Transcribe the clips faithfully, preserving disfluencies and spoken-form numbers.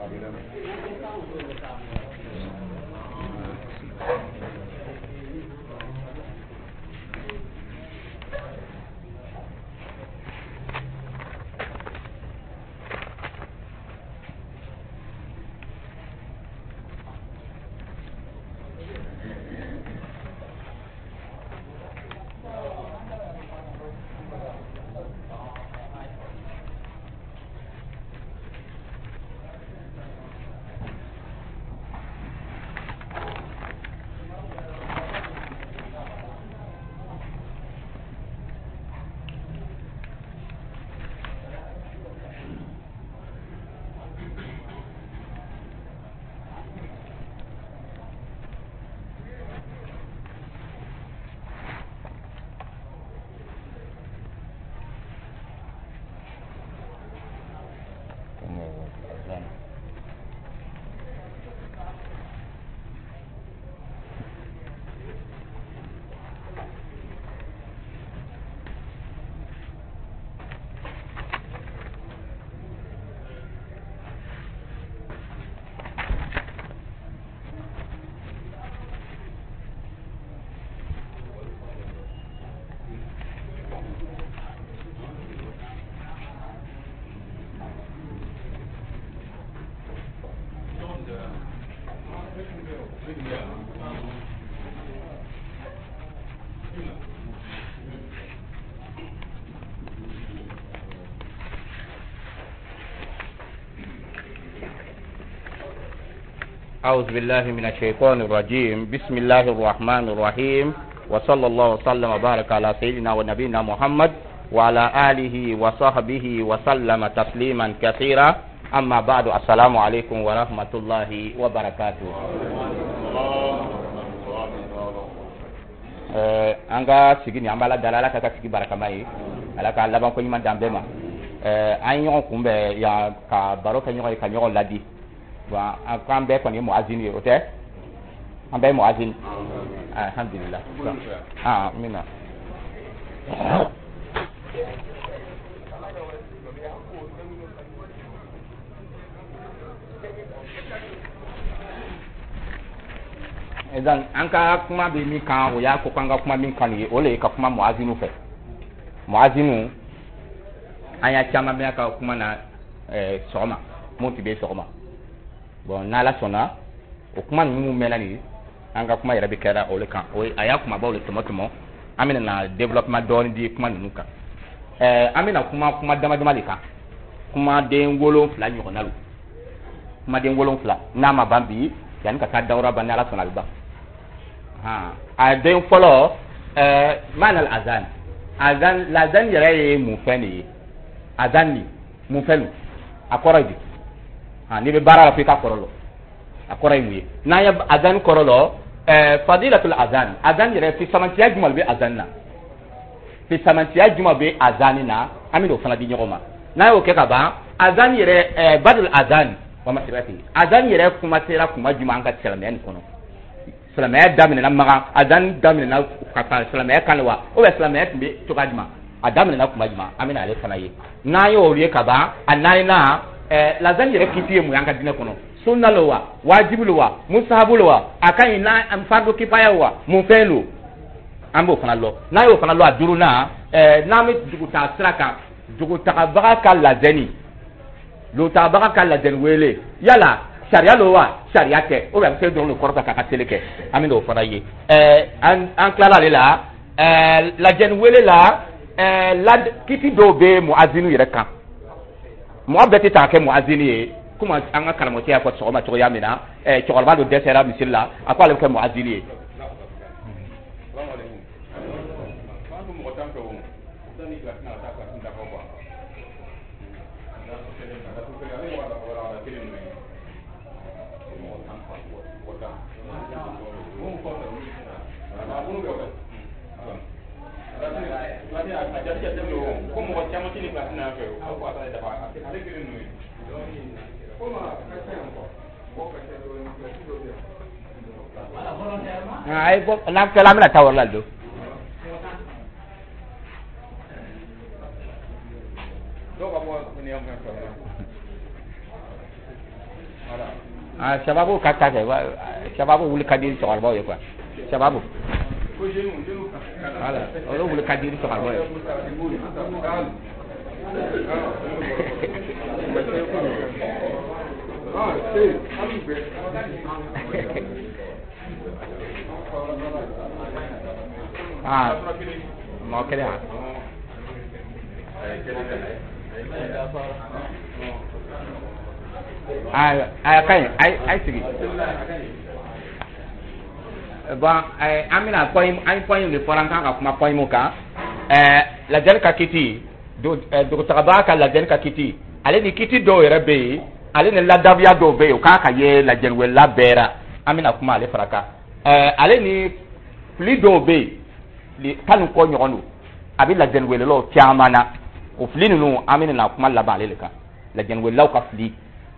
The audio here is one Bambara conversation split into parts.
أعوذ بالله من الشيطان الرجيم. بسم الله الرحمن الرحيم، وصلى الله وسلم وبارك على سيدنا ونبينا محمد وعلى آله وصحبه وسلم تسليما كثيرا. أما بعد، السلام عليكم ورحمة الله وبركاته. anga sigini ambala dalala kaka sigi barakamai ala ka laban ko nyima dambema eh an yon kumbe ya ka baro ka nyoy ka nyoy ladi wa akam be ko ni muazin yo te ambe muazin alhamdulillah ah mina edan anka kuma be mi kan o ya ko kanga kuma min kan ye o le ka kuma muazinu fe muazinu anya chama me ka kuma na eh soma monti be soma bon na la sona o kuma mu melani anga kuma yara be kera o le kan o aya kuma ba o le tomotomo amina na development don di kuma nuka eh amina kuma kuma dama dama le kan kuma de ngolo fla nyoko nalu kuma de ngolo fla na ma bambi yani ka ta dawra ban ala sona ba ha a den folo eh manal azan azan lazan yare mu fani azan ni mu fani akoraji ha ni be bara afrika korolo akoray mu na ya azan korolo eh fadilatul azan azan yare fi samantiya jumal be azanna fi samantiya jumal be azanina amido fana di nyoma na yo ke ka ba azan yare eh badul azan wa masirati azan yare kuma tera kuma juma an ka tsela men kono salamaya damina na maga azan damina na kata salamaya kanwa o be salamaya timbe to kajma adamina na kuma juma amina ale kana yi na yo riye ka ba anani na eh lazan yare kitiye mu yanka dina kono sunna lo wa wajibu lo wa musahabu lo wa akan na am fardo kifaya wa mu felo ambo fana lo na yo fana lo aduru na eh na mi duguta sraka duguta ka baga ka lazani lo ta baga ka lazani wele yala sharia lo wa sharia ke o be se don lo korka ka teleke amino fana yi eh an an klara le la eh la jen wele la eh la kiti do be muazinu yere kan muabbati ta ke muazini e kuma an ka kalmo te ya ko so ma to ya mina eh to ba do desera misilla akwa le ke muazini e ay bo na kala mina tawar laldo do ka mo ni am kan ah sababu kata ke sababu wuli kadiri soal bawo quoi sababu voilà olo wuli kadiri soal bawo ah mau kene ha ay ay kay ay ay sigi bon ay amina point ay point le foran kan ka kuma point mo ka eh la jel ka kiti do do taraba ka la jel ka kiti ale ni kiti do yere be ale ni la davia do be o ka ka ye la jel we la bera amina kuma ale faraka eh ale ni pli do be li kanu ko nyono abi la jel we lo tiamana o fli nu amina na kuma la ba ale ka la jel we law ka fli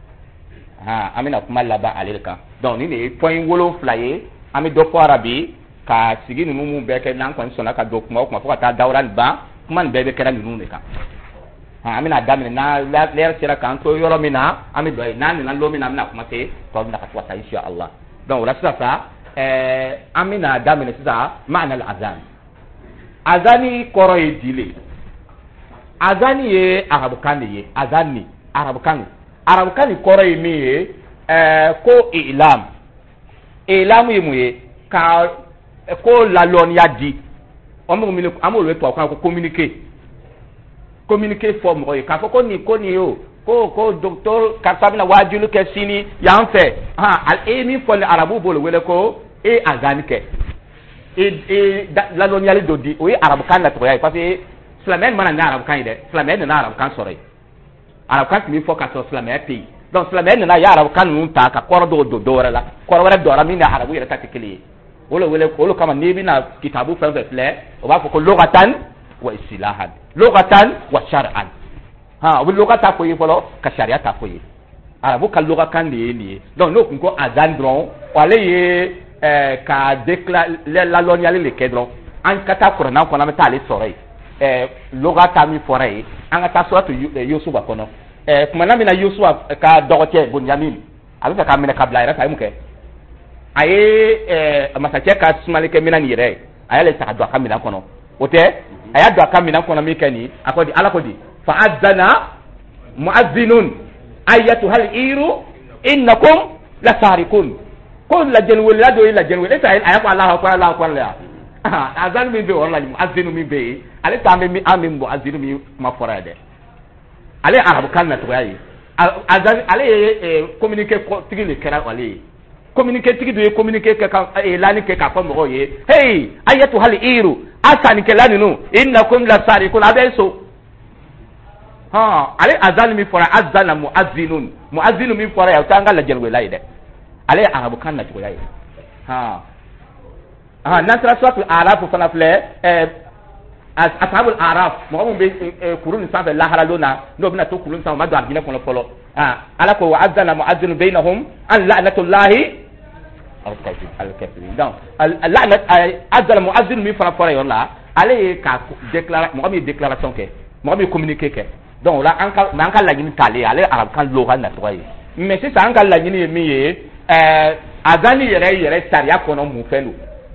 ha amina kuma la ba ale ka donc ni ne point wolo flaye ami do fo arabi ka sigi nu mu be ke nan kon sona ka do kuma kuma fo ka dawran ba kuma be be kera nu ne ka ha amina damine na leer sira kan to yoro mina ami do na ni na lo mina amina kuma te to na ka wata insha Allah donc la sasa eh amina damine sisa maana al azan azani koro e dile azani ye arabu kan ye azani arabu kan arabu kan koro e mi eh ko ilam ilam yi mu ye ka ko la lon ya di o mo mi amolo we to kan ko communiquer communiquer forme ko ka ko ni ko ni yo ko ko docteur ka sabina wajulu ke sini ya nfe ha al emi fo le arabu bolo wele ko e azani ke e e la lon ya le dodi o yi arabu kan la to ya parce que slamen mana na arabu kan de slamen na arabu kan sore arabu kan mi fo ka so slamen pe donc slamen na ya arabu kan nun ta ka koro do do do la koro wala do ra mi na arabu ya ta tikili wala wala ko kama ni bi na kitabu fa fa fle o ba fo ko lugatan wa istilahan lugatan wa shar'an ha o lugata ko yi folo ka sharia ta ko yi arabu ka luga kan de ni donc no ko azan dron wala ye eh ka déclare la lon yali le kedron an kata qur'an ko na meta le sore eh lugata mi fore an kata suratu yusuf ba kono eh kuma na mina yusuf ka dogote bunyamin abi ka mina kabla ira ta muke aye eh masache ka smalike mina ni re ayale ta do ka mina kono ote aya do ka mina kono mi kani akodi ala kodi fa azana muazzinun ayatu hal iru innakum la sarikun ko la jenwel la do la jenwel eta aya ko allah ko allah ko la azan mi be wallahi muazzinu mi be ale ta mi ami muazzinu mi ma forade ale arabu kan na to yayi azan ale communiquer tigi le kera wale communiquer tigi do communiquer ka e lani ke ka ko mo ye hey ayatu hal iru asani ke lani no innakum la sarikun abeso ha ale azan mi fora azana muazzinun muazzinu mi fora ya tanga la jelwe laide ale arabu kan na to yayi ha ha nasra swatu arabu fana fle eh ashabul araf mo mo be kurun sa fe la halalona no bina to kurun sa ma do argina kono polo ah ala ko wa'adana mu'adhdhin bainahum an la'natullahi al-kafir al-kafir donc la'nat azal mu'adhdhin mi fara fara yola ale ka déclarer mo mi déclaration ke mo mi communiquer ke donc là an ka man ka la gini tale ale arab kan lo kan na to yi mais c'est ça an ka la gini mi ye euh azali yere yere sharia kono mu felu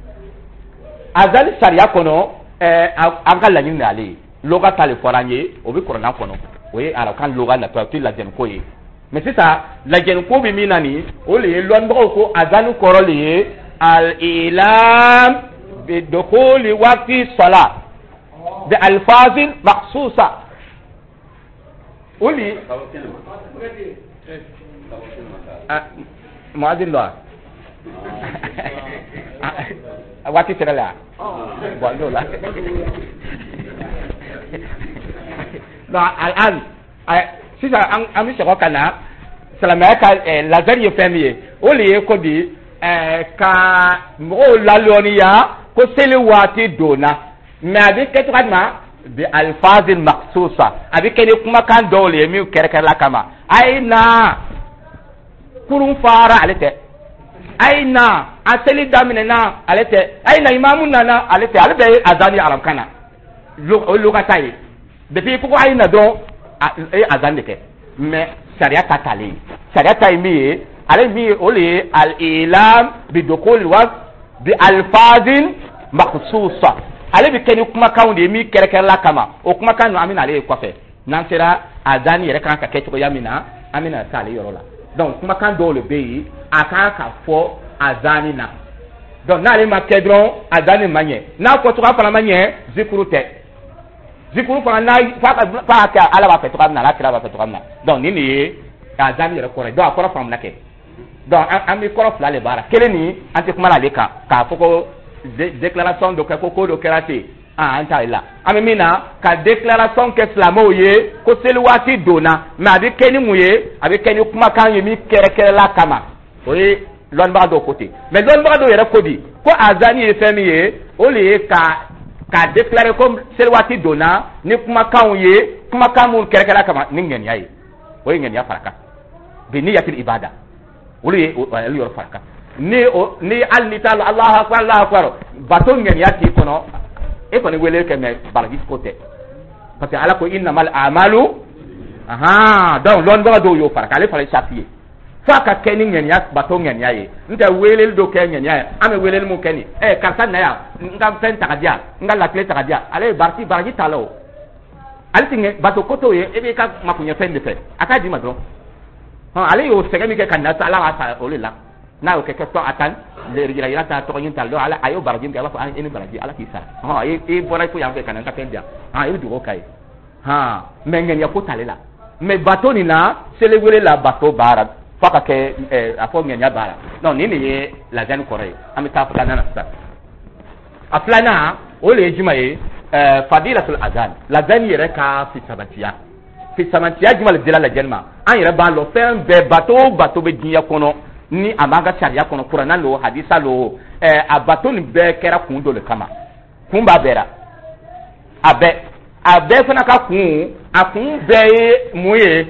azali sharia kono eh an ka la gini ale loga tale foranye o bi korona kono oui alors quand loga na to la jen ko yi mais c'est ça la jen ko bi minani o le lon bo ko azanu koroli al ilam bi dukhuli waqti salat bi alfazin makhsusa oli muadhin lo waqti sera bon la non al'an si ça ami se kana salama ka lazari famille o le ko di ka mo la lonia ko sele wati dona mais avec ketradma bi alfazil makhsusa avec kene kuma kan dole mi kerker la kama aina kurun fara alete aina aseli damine na alete aina imamun na alete albe azani arab kana lo lo katai depuis pourquoi aina don e azan de ke mais sharia tatali sariya mi ale mi ole al-ilam bi dukhul wa bi alfazin makhsusa ale bi keni kuma kan de mi kɛrɛkɛrɛ la kama o kuma kan no amina ale kɔfɛ n'an sera azani yɛrɛ kan ka kɛ cogoya min na amina sa ale yɔrɔ la donc kuma kan dɔw le bɛ yen a kan ka fɔ azani na donc n'ale ma kɛ dɔrɔn azani ma ɲɛ n'a fɔ cogoya fana ma ɲɛ zikuru tɛ zikuru fana n'a fa ka fa ka ala b'a fɛ cogoya min na ala kira b'a fɛ cogoya min na donc nin de ye azani yɛrɛ kɔrɔ ye donc a kɔrɔ faamu na kɛ donc an bɛ kɔrɔ fila de baara kelen ni an tɛ kuma ale kan k'a fɔ ko déclaration dɔ kɛ ko ko dɔ kɛra ten ah an t'a la an bɛ min na ka déclaration kɛ silamɛw ye ko seli waati donna mais a bɛ kɛ ni mun ye a bɛ kɛ ni kumakan ye min kɛrɛkɛrɛla kama o ye lɔnnibaga dɔw ko ten mais lɔnnibaga dɔw yɛrɛ ko di ko azani ye fɛn min ye o de ye ka ka déclarer ko seli waati donna ni kumakanw ye kumakan mun kɛrɛkɛrɛla kama ni ŋaniya ye o ye ŋaniya faraka bi niyatil ibada olu ye olu yɔrɔ faraka ni o ni hali ni t'a la Allahu akbar Allahu akbar bato ŋaniya t'i kɔnɔ e kɔni wele kɛ mais baraji ko tɛ parce que ala ko innamal a'malu aha donc lɔnnibaga dɔw y'o faraka ale fana ye safi ye f'a ka kɛ ni ŋaniya bato ŋaniya ye n tɛ weleli dɔ kɛ ŋaniya ye an bɛ weleli mun kɛ nin ɛ karisa na yan n ka fɛn ta ka di yan n ka lakile ta ka di yan ale ye baraji baraji t'a la o ale ti bato ko t'o ye e b'i ka makuɲɛfɛn de fɛ a k'a di ma dɔrɔn ale y'o sɛgɛ min kɛ ka na sa ala b'a sa o de la n'a y'o kɛ kɛ tɔn a tan yira yira ta tɔgɔ ɲini ta dɔn ala a y'o baraji min kɛ a b'a fɔ e ni baraji ala k'i sara hɔn e bɔra ko yan fɛ ka na n ka fɛn di yan hɔn e bɛ dugawu k'a ye hɔn mɛ ŋaniya ko t'ale la mɛ bato nin na seli wele la bato baara f'a ka kɛ ɛ a fɔ ŋaniya baara donc nin de ye lajani kɔrɔ ye an bɛ taa filanan na sisan a filanan o de ye jumɛn ye ɛɛ fadilatul azan lajani yɛrɛ ka fisabantiya fisabantiya jumɛn de dira lajani ma an yɛrɛ b'a lɔ fɛn bɛɛ bato o bato bɛ diɲɛ kɔnɔ ni a b'an ka sariya kɔnɔ kuranna lo hadisa lo ɛɛ a bato nin bɛɛ kɛra kun dɔ le kama kun b'a bɛɛ la a bɛɛ a bɛɛ fana ka kun a kun bɛɛ ye mun ye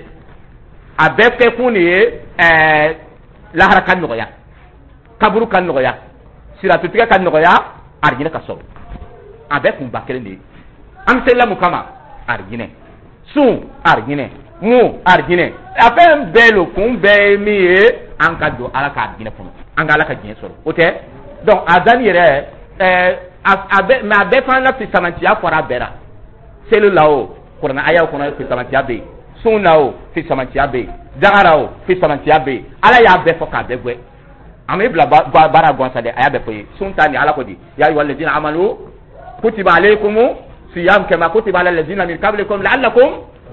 a bɛɛ kɛ kun de ye ɛɛ lahara ka nɔgɔya kaburu ka nɔgɔya siratutigɛ ka nɔgɔya arijinɛ ka sɔrɔ a bɛɛ kun ba kelen de ye an bɛ se lamu kama arijinɛ sun arijinɛ mu arijinɛ a fɛn bɛɛ lo kun bɛɛ ye min ye an ka don ala ka arijinɛ kɔnɔ an ka ala ka diɲɛ sɔrɔ o tɛ donc azani yɛrɛ ɛɛ a bɛɛ mais a bɛɛ fana la fisamantiya fɔra a bɛɛ la seli la o kuranɛ ayaw kɔnɔ fisamantiya bɛ yen sun na o fisamantiya bɛ yen dagara o fisamantiya bɛ yen ala y'a bɛɛ fɔ k'a bɛɛ gɛn an bɛ bila baara gansan dɛ a y'a bɛɛ fɔ ye sun ta ni ala ko di ya ayyuhal ladina amanu kutiba alaykumu siyam kama kutiba alal ladina min qablikum la'allakum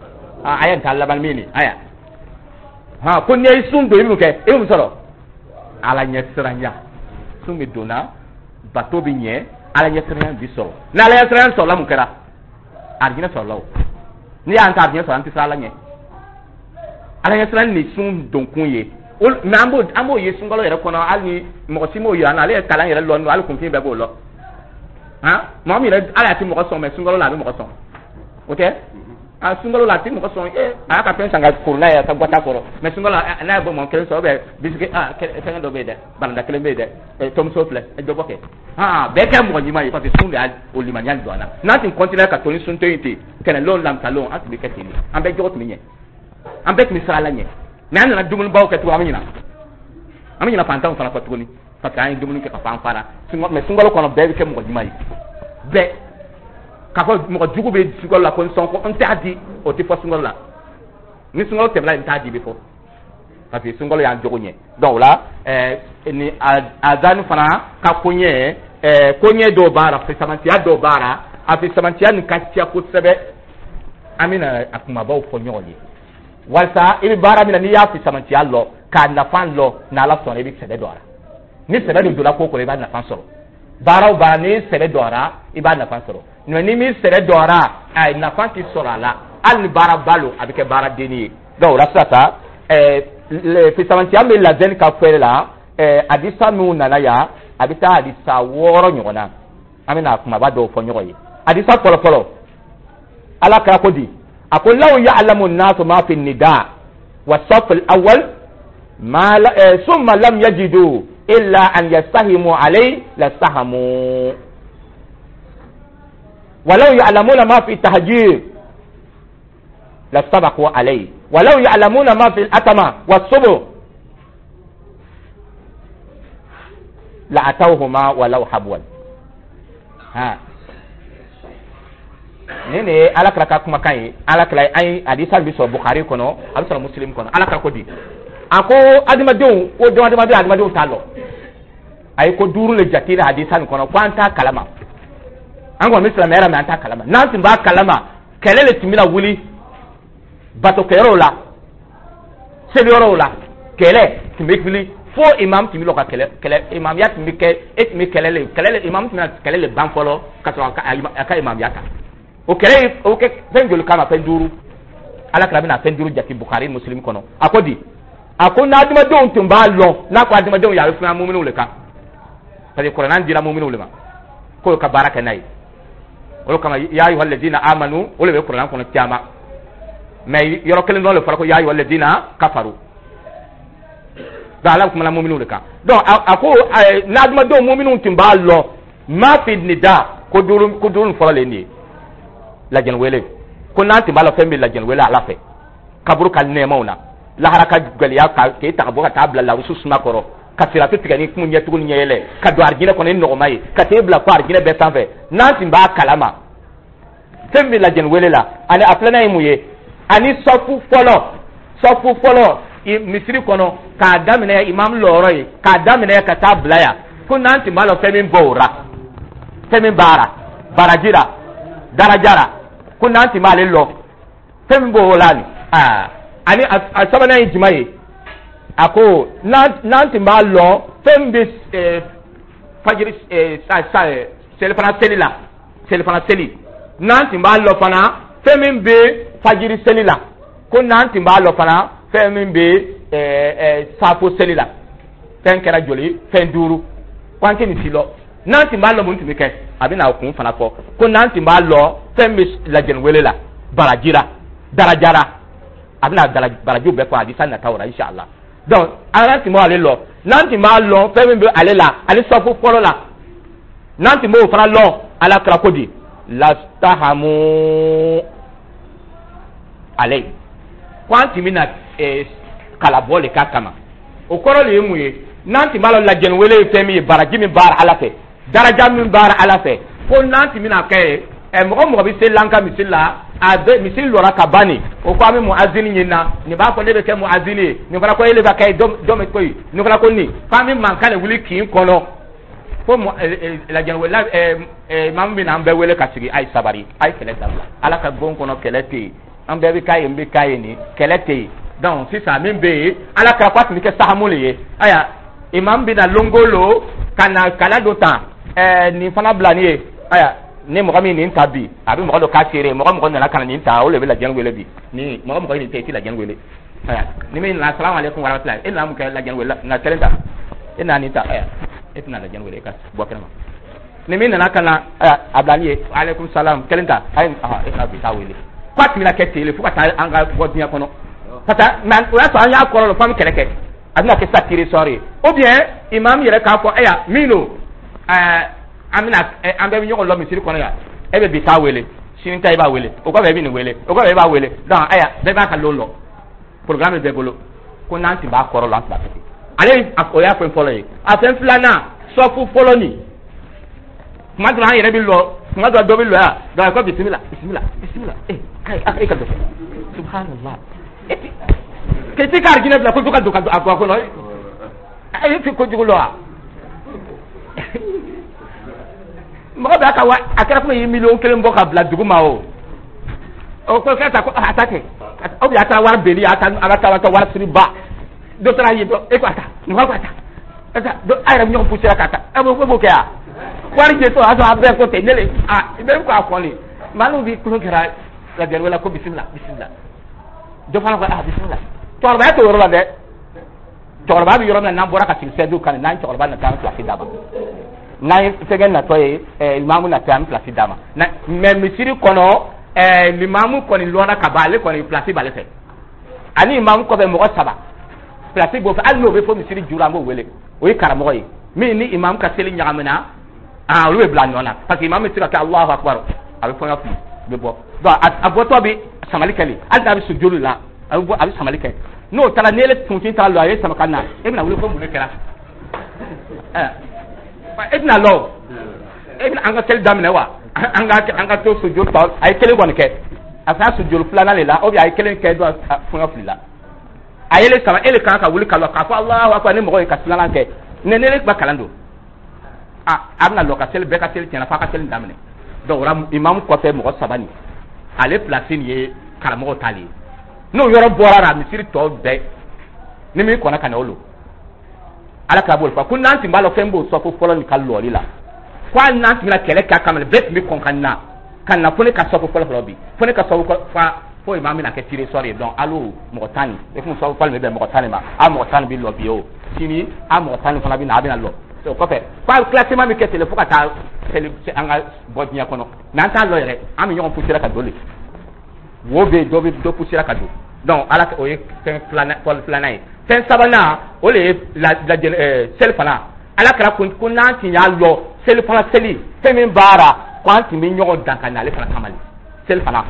a aya ta laban min ni aya ha ko ne sun do yimu kɛ e mu sɔrɔ ala ɲɛ siranya sun bɛ donna bato bɛ ɲɛ ala ɲɛ siranya bi sɔrɔ ni ala ɲɛ siranya sɔrɔla mun kɛra arijinɛ sɔrɔla o ni y'an ta arijinɛ sɔrɔ an tɛ siran ala ɲɛ ala ɲɛ siranya ni sun don kun ye mais an b'o an b'o ye sunkalo yɛrɛ kɔnɔ hali ni mɔgɔ si m'o yira an na ale ye kalan yɛrɛ lɔn hali kunfin bɛɛ b'o lɔ han mɔgɔ min yɛrɛ ala y'a ti mɔgɔ sɔn mais sunkalo la a bɛ mɔgɔ sɔn o tɛ a sunkalo la a ti mɔgɔ sɔn ee a y'a ka fɛn san ka kuru n'a ye ka bɔ ta kɔrɔ mais sunkalo n'a ye bɔ mɔgɔ kelen sɔrɔ ou bien bisiki ah fɛngɛ dɔ bɛ yen dɛ baranda kelen bɛ yen dɛ tomuso filɛ dɔ bɔ kɛ han bɛɛ kɛ mɔgɔ ɲuman ye parce que sun de y'a o limaniya don an na n'an tun continuer ka to ni sun tɛ yen ten kɛnɛlon lamisalon an tun bɛ kɛ ten de an bɛɛ jogo tun bɛ ɲɛ an bɛɛ tun bɛ siran ala ɲɛ mais an nana dumunibaw kɛ tugun an bɛ ɲina an bɛ ɲina fantanw fana kɔ tuguni parce que an ye dumuni kɛ ka fan fara mais sunkalo kɔnɔ bɛɛ bɛ kɛ mɔgɔ ɲuman ye bɛɛ k'a fɔ mɔgɔ jugu bɛ sunkalo la ko n sɔn ko n t'a di o tɛ fɔ sunkalo la ni sunkalo tɛmɛna n t'a di bɛ fɔ parce que sunkalo y'an jogo ɲɛ donc o la ɛɛ ni azani fana ka koɲɛ ɛɛ koɲɛ dɔw b'a la fisamantiya dɔw b'a la a fisamantiya nin ka ca kosɛbɛ an bɛna a kumabaw fɔ ɲɔgɔn ye walasa i bɛ baara min na n'i y'a fisamantiya lɔ k'a nafa lɔ n'ala sɔnna i bɛ sɛbɛ don a la ni sɛbɛ don donna ko kɔrɔ i b'a nafa sɔrɔ baara o baara ni sɛbɛ don a la i b'a nafa sɔrɔ mais ni min sɛbɛ don a la a nafa tɛ sɔrɔ a la hali ni baara balo a bɛ kɛ baara denni ye donc o la sisan ɛɛ fisamantiya bɛ lajɛli ka fɛrɛ la ɛɛ hadisa minnu nana yan a bɛ taa hadisa wɔɔrɔ ɲɔgɔn na an bɛna kumaba dɔw fɔ ɲɔgɔn ye hadisa fɔlɔfɔlɔ ala kɛra ko di a ko law ya'lamu an-nasu ma fi an-nida wa as-saff al-awwal ma thumma lam yajidu illa an yastahimu alayhi lastahamu walau ya'lamuna ma fi tahjir la sabaqu alayhi walau ya'lamuna ma fil atama was-subu la atawhuma walau habwan ha nene alakra ka kuma kai alakra ai hadisa bi so bukhari kono absal muslim kono alakra ko di ako adimadon o do adimadon adimadon talo ay ko duru le jatira hadisa kono kwanta kalama ango misla mera me anta kalama nanti ba kalama kelele timila wuli bato kero la senioro la kele timikili fo imam timilo ka kele kele imam ya timike et mi kelele kelele imam timila kelele banfolo ka so ka imam ya ka o kele o ke fenjul kama fenjuru ala kala bina fenjuru jati bukhari muslim kono akodi akona adima don tumba lo na kwa adima don ya funa mu'minu le ka tadi qur'an dira mu'minu le ma ko ka baraka nay o kama ya ayyuhal ladina amanu o le qur'an kono tiama mais yoro kelen don le fara ko ya ayyuhal ladina kafaru da ala kuma mu'minu le ka donc ako na adima don mu'minu tumba lo ma fi nida ko duru ko duru fara le ni la jen wele ko nanti bala fembe la jen wele ala fe kaburu kal ne mauna la haraka galiya ka ke ta boka tabla la usus makoro ka tira to tigani kum nya tugul nyele ka do argina ko ne no mai ka tebla ko argina be tanfe nanti ba kalama fembe la jen wele la ani aflana imuye ani sofu folo sofu folo misri kono ka damine imam loroi ka damine ka tabla ya ko nanti bala fembe bora fembe bara barajira darajara kuna anti male lo tembo holani ah ani asabana ijmaye ako nanti ma lo tembe eh fajiri eh sa sa sel fana selila sel fana seli nanti ma lo fana fembe fajiri selila ko nanti ma lo fana fembe eh eh safo selila tenkera joli fenduru kwanke ni silo nanti ma lo muntu mike abina okun fana fo ko nanti ma lo fembe la jen welela barajira darajara abina baraju be ko hadisa na tawra inshallah donc nanti mo ale lo nanti ma lo fembe ale la ale sofu polo la nanti mo fana lo ala krakodi lastahamu ale kwanti mina e kalabole kakama o koro le muye nanti ma lo la jen wele fembe barajimi bar ala fe daraja min bar ala fe ko nanti mina kay e mo mo bi selanka misilla ade misil lora kabani o ko ami muazini nyina ni ba ko lebe ke muazini ni fara ko lebe kay dom dom ko ni fara ko ni fami man kale wuli ki kono fo mo la jan wala e mam bi na ambe wele kasigi ay sabari ay kele dabla ala ka gon kono kelete ambe bi kay mbi kay ni kelete donc si ça même be ala ka kwat ni ke sahamule aya imam bi na longolo kana kala dota eh ni fana blanie aya ni mo kami ni tabi abi mo ko ka sere mo ko na kana ni ta o le la jan wele bi ni mo ko ni te ti la jan wele aya ni me na assalamu alaikum wa rahmatullahi ina mu ka la jan wele na telenta ina ni ta aya ina la jan wele ka bo kana ni me na kana aya ablani alaikum salam telenta ay ah ina bi ta wele kwat mi la ke tele fu ka ta anga bo dia kono tata man o ya so anya ko lo fam keleke adina ke satire sorry ou bien imam yere ka ko aya mino eh amina ambe bi nyoko lo mi siri kono ya ebe bi ta wele shin ta iba wele o ko be bi ni wele o ko be ba wele dan aya be ba ka lo lo programme be bolo ko nanti ba koro lo asba ale o ya ko follow yi asen flana so fu follow ni madra han yere bi lo madra do bi lo ya dan ko bismillah bismillah bismillah eh kai ka do subhanallah eti ke ti kar gine la ko duka duka ko ko no ay fi ko jugo lo mɔgɔ bɛ ka wa a kɛra fo ye miliyɔn kelen bɔ ka bila dugu ma o o ko kɛ ta ko a ta kɛ o bi a ta wari beli a ta a ka taa a ka wari siri ba dɔ taara ye dɔ e ko a ta nin ko a ta e ta dɔ a yɛrɛ ɲɔgɔn poussé ka ta e b'o b'o kɛ ya wari je to a sɔrɔ a bɛɛ ko ten ne le a i bɛ ko a kɔni maa n'u bi kulo kɛra lajɛli wala ko bisimila bisimila dɔ fana ko a bisimila cɛkɔrɔba ye to yɔrɔ la dɛ cɛkɔrɔba bi yɔrɔ min na n'an bɔra ka sigi sɛdu kan n'an cɛkɔrɔba na taa an filasi daba n'an fɛngɛ natɔ ye limamu na taa an filasi dama na mɛ misiri kɔnɔ limamu kɔni lɔra ka ban ale kɔni filasi b'ale fɛ ani limamu kɔfɛ mɔgɔ saba filasi b'o fɛ hali n'o bɛ fɔ misiri juru an b'o wele o ye karamɔgɔ ye min ni imamu ka seli ɲagamina aa olu bɛ bila ɲɔgɔn na parce que imamu bɛ se ka kɛ alahu akubar a bɛ fɔɲɔ fili bɛ bɔ donc a bɔtɔ bi samali kali al da bi sujulu la abu abi samali kali no tala nele tuntin ta lo aye sama kana ibna wuli ko mun kera eh ibna lo ibna anga tel damne wa anga anga to sujulu ta ay kele gon ke asa sujulu fulana le la obi ay kele ke do funga fulila ayele sama ele kan ka wuli kala ka fa Allahu akbar ni mo ko ka fulana ke nenele ba kalando ah amna lo ka tel be ka tel tiana fa ka tel damne do ram imam ko fe mo sabani ale place ni karamo tali no yoro borara misiri to be ni mi kona kana olo ala ka bol fa kun nanti mbalo fembo so fo folo ni kallo lila kwa nanti la kele ka kamel bet mi kon kanna kanna fone ka so fo folo folo bi fone ka so fa fo imam na ke tire sori donc alo mo tani e fun so fo me be mo tani ma a mo tani bi lo bi o sini a mo tani fona bi na bi na lo so ko fe fa classement mi ke tele fo ka ta tele anga bodnya kono nanta lo yere am yon pusira ka dole wo be do be do pusira ka do donc ala ko e ten plan pol planay ten sabana o le la la euh sel fala ala kra kun kun nanti ya lo sel fala seli femin bara kwanti mi nyogo dankana le fala kamali sel fala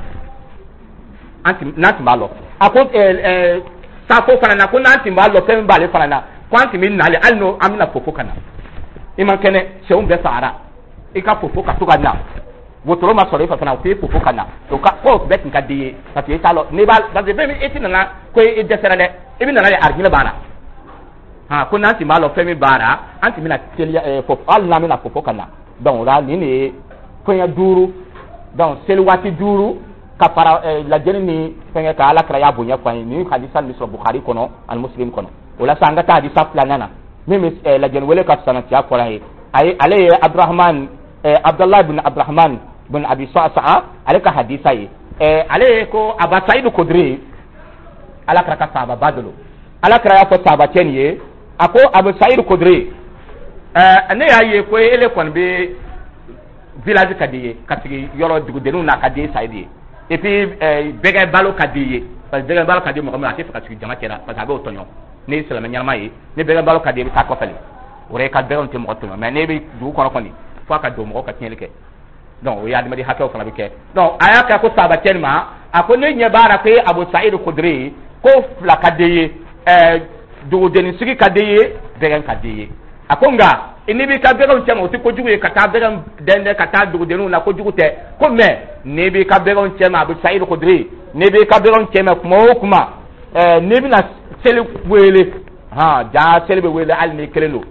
anti nanti malo akon euh sa ko fala na kun nanti malo femin ba le fala na kwanti mi nale alno amina fofo kana iman kene se on be sara ika fofo ka to kana wotoro ma sore fa fana fe fofo kana to ka ko bet nka de parce que talo ne ba da de be etina na ko e de serale e bi na le argile bana ha ko nanti malo femi bara anti mina telia e fofo al na mina fofo kana donc la ni ne ko ya duru donc sel wati duru ka para la jeni ni fenga ka ala kra ya bunya fa ni hadisa ni so bukhari kono al muslim kono wala sanga ta hadisa planana mimi la jeni wele ka sanati akora e ay ale abdurrahman abdullah bin abdurrahman bin abi sa'sa alaka hadisa yi eh ale ko aba sa'id khudri alaka ka sahaba badalo alaka ya ko sahaba kenye ako abu sa'id khudri eh ne ya ye ko ele kon be village kadiye katigi yoro dugu denu na kadiye sa'id et puis eh bega balo kadiye parce bega balo kadiye mo ko ma tifa katigi jama kera parce abe otonyo ne islam nyama yi ne bega balo kadiye ta ko fali ore ka be on te mo to mais ne be du ko ko ni fo ka do mo ko tiele ke donc ya dima di hakko fana bi ke donc aya ka ko saba kenma ako ne nya bara ko abu sa'id khudri ko la kadeye eh do deni sigi kadeye begen kadeye ako nga ini bi ka begen chama o ti ko jugu e kata begen dende kata do denu na ko jugu te ko me ne bi ka begen chama abu sa'id khudri ne bi ka begen chama kuma kuma eh ne bi na sele wele ha ja sele be wele al ni kelelo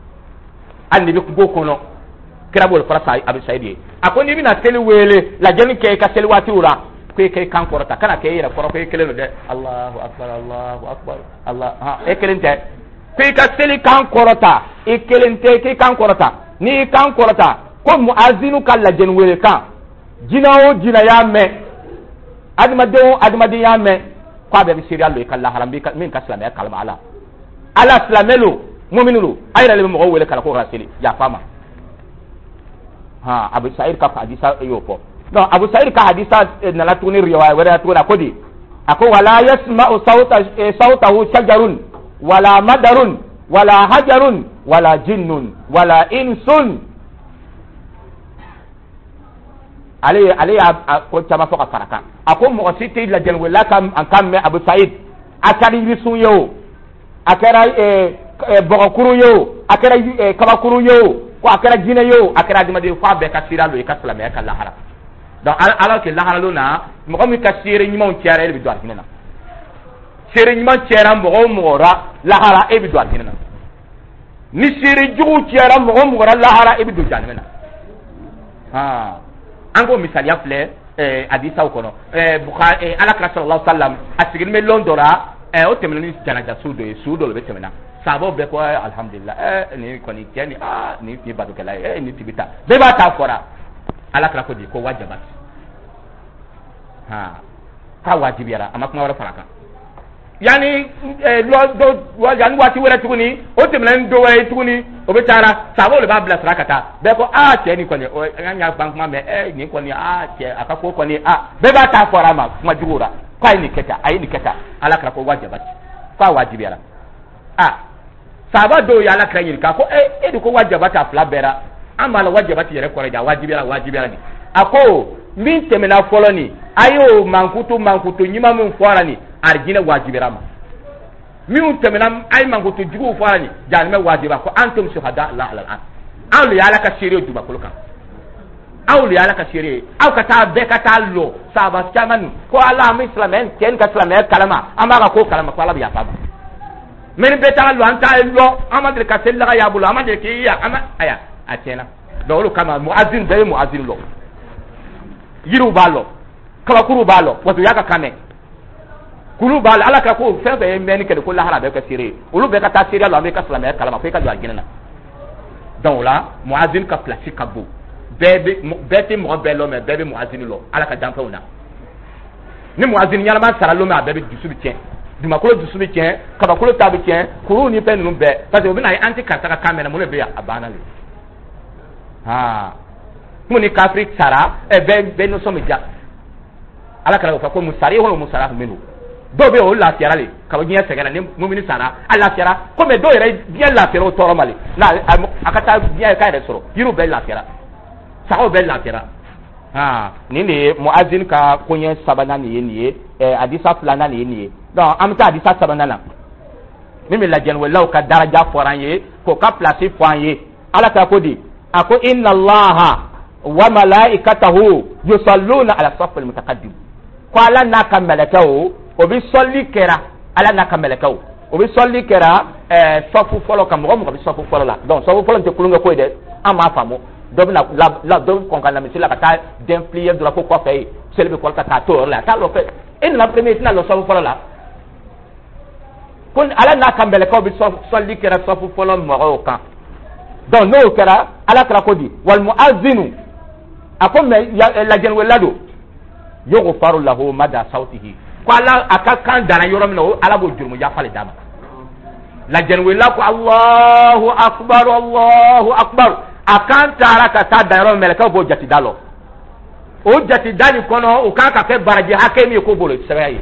al ni bi ko kono kirabol farasa abu sa'id ako ni bina tele wele la jeni ke ka tele wati ura ko ke kan korota kana ke yira koro ko kele no de Allahu akbar Allahu akbar Allah ha e kelente ko ka tele kan korota e kelente ke kan korota ni kan korota ko muazinu kala jeni wele kan jinawo jina ya me adima de adima de ya me ko abe siri allo e kala harambi min ka salama kalma ala ala slamelo mu'minulu ayra le mo wele kala ko rasili ya fama ha abu sa'id ka hadisa yopo donc abu sa'id ka hadisa na la tuni riwaya wala tuna kodi ako wala yasma'u sawta sawtahu shajarun wala madarun wala hajarun wala jinnun wala insun ali ali ko chama foka faraka ako mo siti la jel wala kam an kam abu sa'id akari risu yo akara e bogokuru yo akara kabakuru yo ko akara jina yo akara dima de fa be ka sira lo e ka sala me ka lahara donc alors que lahara lo na mo ko mi ka sire nyima on tiara e bi doar hinena sire nyima tiara mo ko mo ra lahara e bi doar hinena ni sire jugu tiara mo ko mo ra lahara e bi do janena ha ango misali ya fle eh hadisa ko no eh bukhari eh ala sallallahu alaihi wasallam asigil me londora eh o temena ni janaja sudo e sudo lo be temena sabo be ko alhamdulillah eh ni ko ni tiani ah ni ti badu kala eh ni tibita be ba ta fora ala kala ko di ko wajibat ha ka wajibiyara ama kuma wara faraka yani lo do wajani wati wera tuguni o temlen do way tuguni o be tara sabo le ba bla sarakata be ko ah tiani ko ni o nya bank ma me eh ni ko ni ah tie aka ko ko ni ah be ba ta fora ma kuma jugura kai ni keta ai ni keta ala kala ko wajibat ka wajibiyara ah saba do ya la kran yirka ko e e ko wajibata fla bera amala wajibati yere ko reja wajibira wajibira ni ako min temena foloni ayo mankutu mankutu nyima mun forani arjina wajibirama min temena ay mankutu jugu forani janme wajiba ko antum shuhada la ala al aw li alaka shiri duba kuluka aw li alaka shiri aw kata be kata lo saba chaman ko ala mi islamen ken ka islamen kalama amara ko kalama ko ala biya fa men be ta lo anta lo amadre ka sella ya bulu amadre ki ya ama aya atena do kama muazzin be muazzin lo yiru balo kala kuru balo wato yaka kame kuru balo ala ka ko fe fe men ke ko la hala be ka sire ulu be ka ta sire lo be ka islamen kalama ko ka do agina donc là muazzin ka place ka bo bebe bete mo belo me bebe muazzin lo ala ka danfa una ni muazzin nyala ma sara lo me bebe dusu bi tien du makolo dusu bi tien ka ba kolo tabi tien kuru ni pe nu be parce que obi na anti ka ta kamera mo le be ya abana le ha mo ni kafri sara e be be no so me ja ala ka fa ko musari ho musara menu do be o la tiara le ka ba nya segara ni mo mini sara ala tiara ko me do ere bien la tiara o toro mali na akata bien ka ere soro yiru be la tiara sa o be la tiara ha ni ne muazzin ka kunye sabana ni ni e hadisa fulana ni ni donc amta hadisa sabana na ni me la jen wala ka daraja foranye ko ka place foanye ala ta ko di ako inna allaha wa malaikatahu yusalluna ala saf al mutaqaddim ko ala na ka malakawo obi solli kera ala na ka malakawo obi solli kera eh safu folo kam mo bi safu folo la donc safu folo te kulunga ko de ama famo do na la la do kon kan la misila ka ta d'influer de la ko ko fait selbe ko ta to la ta lo fait en la première na lo safu folo la kon ala na ka malakawo bi solli kera safu folo mo kan donc no kera ala kra ko di wal muazzinu akom la jen welado yughfaru lahu mada sautihi ko ala aka kan dana yoro mi no ala bo jurmu ya fale dama la jen wela ko Allahu akbar Allahu akbar akan tara ka ta daro mele ka bo jati dalo o jati dani kono o ka ka fe baraji hakemi ko bolo serayi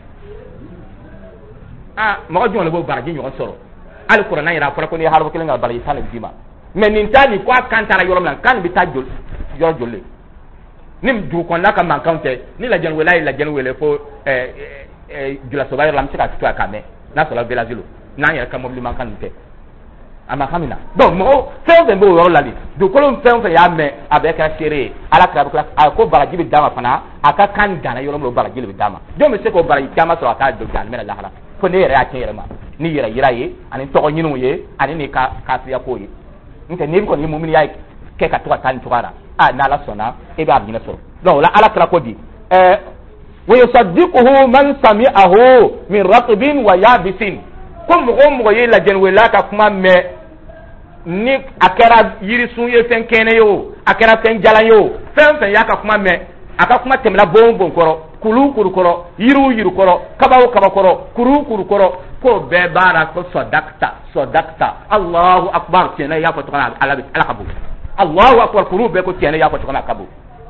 ah mo jo le bo baraji nyo soro alquran ira fara ko ni harbo kelenga baraji tan dima mais nin tani ko kan tara yoro mi kan bi ta jol yoro jolle nim du kon la ka man kante ni la jen wela la jen wele fo eh eh jula so bayar lam sika to akame na so la bela zilo na ya ka mobli man kante ama kamina donc mo fe fe bo yoro lali du ko lon fe fe ya me abeka sere ala ka ka ko baraji bi dama fana aka kan gana yoro mo baraji bi dama do me se ko baraji kama so aka do gal mena lahara ko ne yere ake yere ma ni yere yira ye ani to nyinu ye ani ni ka ka fiya ko ye nte ni ko ni mu'min ya ke ka to ka tan to gara ah na la sona e ba bi na so donc la ala kala ko di eh wa yusaddiquhu man sami'ahu min raqibin wa yabisin comme ko mo ye la jen wela ka kuma me ni akara yiri sun ye fen kene yo akara fen jala yo fen fen ya ka kuma me aka kuma temla bon bon koro kulu kuru koro yiru yiru koro kabawo kaba koro kuru kuru koro ko be bara ko sadaqta sadaqta Allahu akbar kene ya ko to ala ala kabu Allahu akbar kuru be ko kene ya ko to ala kabu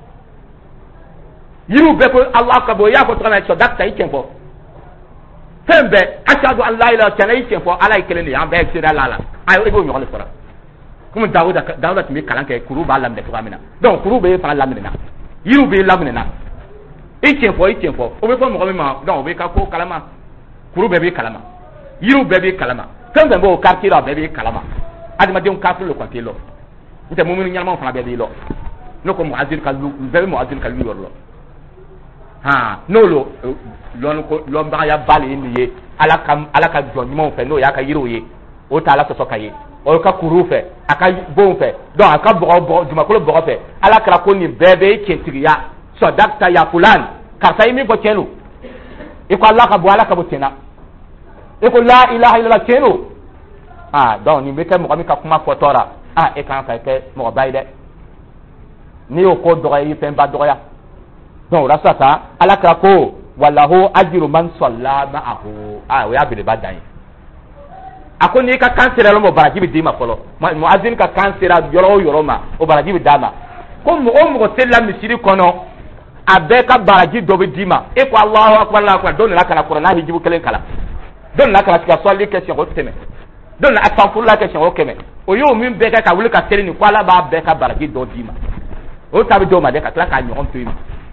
yiru be ko Allah kabo ya ko to ala sadaqta ikempo fembe ashhadu an la ilaha illa Allah fo ala ikele ya be sira lala ay ego nyole fora kuma dawuda dawuda timi kalanke kuru ba lambe to amina donc kuru be fa lamne na yiru be lamne na ichen fo ichen fo o be fo mo ma donc o be ka ko kalama kuru be be kalama yiru be be kalama fembe bo kartira be be kalama adima de on kafir lo kwante lo nte mo minu nyalma fa be be lo no ko muazzin ka lu be muazzin ka lu lo ha no lo lon ko lon ba ya bali ni ye ala kam ala ka jo nyimo fe no ya ka yiro ye o ta ala so ka ye o ka kuru fe aka bon fe donc aka bo bo duma ko bo fe ala kala ko ni bebe kentiriya so dakta ya fulan ka sai mi ko kenu e ko ala ka bo ala ka bo tena e ko la ilaha illallah kenu ah donc ni meke mo ka kuma fotora ah e kan fa ke mo baide ni o ko do yi pe ba do ya donc rasata ala ka ko wallahu ajru man salla ma'ahu ah we abile badan akoni ka kansera lo mo baraji bi dima folo muazzin ka kansera yoro yoro ma o baraji bi dama ko mo o mo sella misiri kono abe ka baraji do bi dima e ko Allahu akbar la akbar don la kala qur'ana hijibu kelen kala don la kala ka solli question o teme don la atanfu la question o keme o yo min be ka ka wuli ka seri ni ko ala ba be ka baraji do dima o tabi do ma de ka kala ka nyon to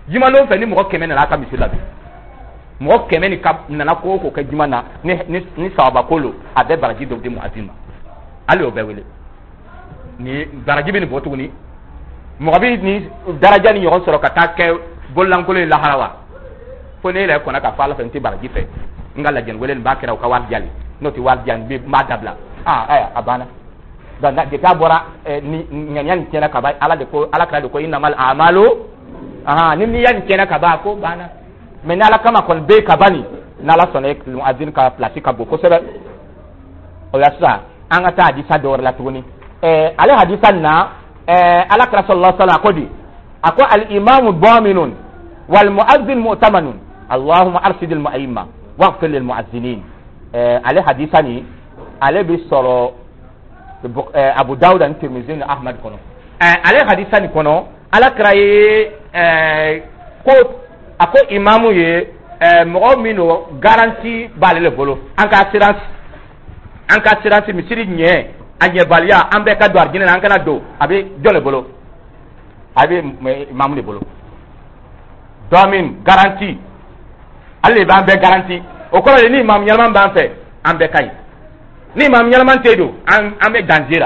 juma no fe ni mo keme na aka misila bi mo keme ni ka na ko ko ka juma na ni ni, ni sawaba kolo abe baraji do de muazin ma ale obewele ni baraji bi ni botu ni mo bi ni daraja ni yo soro ka ta ke bollan ko le la harawa fo ne le ko na ka fala fe nti baraji fe ngala jen welen ba kira ka war jali no ti war jan bi ma dabla ah aya abana dan da ta bora ni nyanyan kena ka ba ala de ko ala kra de ko innamal a'malu aha ni ni yan kena ka ba ko bana mais nala kama kon be ka bani nala sone muazin ka place ka bo ko sebe o ya sa anga ta hadisa do la tuni eh ala hadisan na eh ala kra sallallahu alaihi wasallam kodi ako al imamu dhaminun wal muazzin mu'tamanun allahumma arsidil mu'aimma waqfil lil muazzinin eh ala hadisani ala bi soro Abu Dawud and Tirmidhi and Ahmad kono eh ale hadisa ni kono ala kraye eh ko ako imamu ye eh mo mino garantie balele bolo anka assurance anka assurance misiri nye anye balia ambe ka do argine anka na do abi dole bolo abi imamu ni bolo domin garantie alle ba be garantie o ko ni imam yalman ba fe ambe kai ni mam nyalman tedo am ame danjera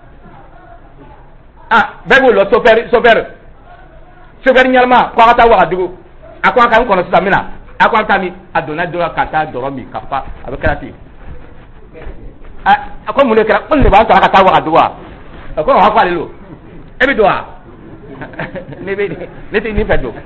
ah bebo lo sofer sofer sofer nyalma ko ata wa dugo akwa kan kono stamina akwa tami adona do kata doromi kafa abekrati ah akwa mule kra on le ba ta kata wa duwa akwa wa kwa lelo ebi doa ne be ne ti ni fedo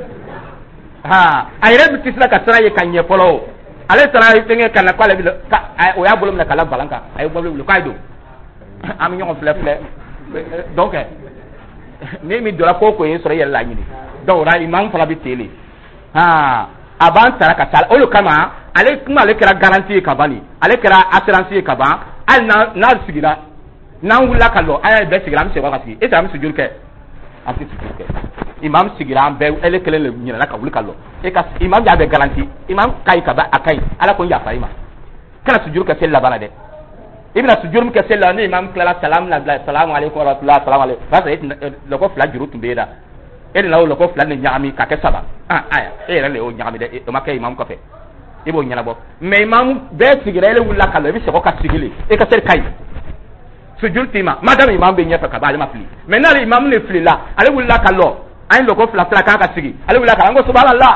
ha ayre bitisla kasra ye kanye polo ale tara tenge kana kwale bi o ya bolom na kala balanka ay bolom lu kaydo am ñoo flef le donc ne mi dola ko ko yin sore yalla ñini do ra imam fala bi tele ha aban tara ka sal o lu kama ale kuma ale kera garantie ka bani ale kera assurance ka ba al na na sigira na wula kallo ay be sigira am se wakati e tam sujur ke am se sujur ke imam sigira am be ele kele le ñina ka wula kallo e ka imam ja be garantie imam kay ka ba akai ala ko ya faima kana sujur ka sella bana de ibna sujur ka sella ni imam kala salam la assalamu alaykum wa rahmatullahi assalamu alaykum rasa it lo ko fla juru tumbe da e la lo ko fla ni nyami ka ke saba ah aya e le o nyami de o makay imam ko fe ibo nyana bo mais imam be sigira ele wula kallo bi se ko ka sigile e ka sel kay sujur tima madame imam be nyefa ka ba ma fli mais na le imam ne fli la ale wula kallo ay lo ko fla fla ka ka sigi ale wula kallo ngo subhanallah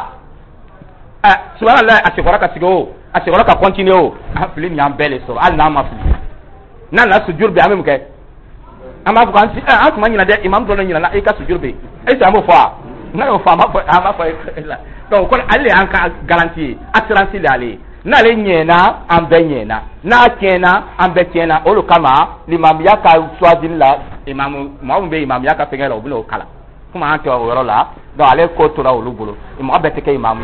ah subhanallah a se ko ka sigo a se ko ka continue o a fli nyam bele so al na ma fli na la sujur be amem ke ama ko an si an kuma nyina de imam do nyina la e ka sujur be e sa mo fa na yo fa ma fa ama fa la to ko alle an ka garantie assurance le ale na le nyena an be nyena na kena an be kena o lo kama limam ya ka swazin la imam mo be imam ya ka pengela o bulo kala kuma an to woro la do ale ko to ra o lu bulo imam be te ke imam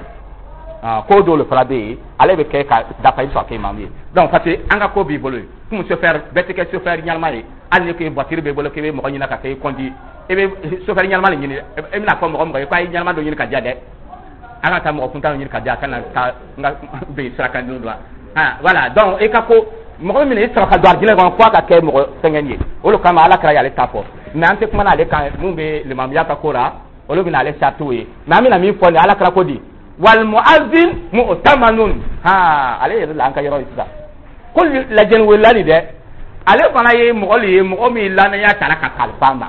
ah ko do le frabe ale be ke ka da pa so ke imam yi donc parce que anga ko bi bolo kum se faire be te ke se faire nyalma yi al ke voiture be bolo ke be mo nyina ka ke kondi e be se faire nyalma ni ni e mina ko mo ko ko ay nyalma do nyina ka jade anga ta mo ko funta nyina ka jade kana ka nga be sra kan do ah voilà donc e ka ko mo mi ni sra ka do argile ko ko ka ke mo sengenye o lo kama ala kra ya le tapo mais ante kuma na le kan mu be le mam ya ka kora o lo bina le chatoué mais amina mi fo ni ala kra ko di wal muazzin mu'tamanun ha ale la anka yoro isa kul la jen welani de ale fana ye mogoli ye mogomi lana ya tara ka kalfama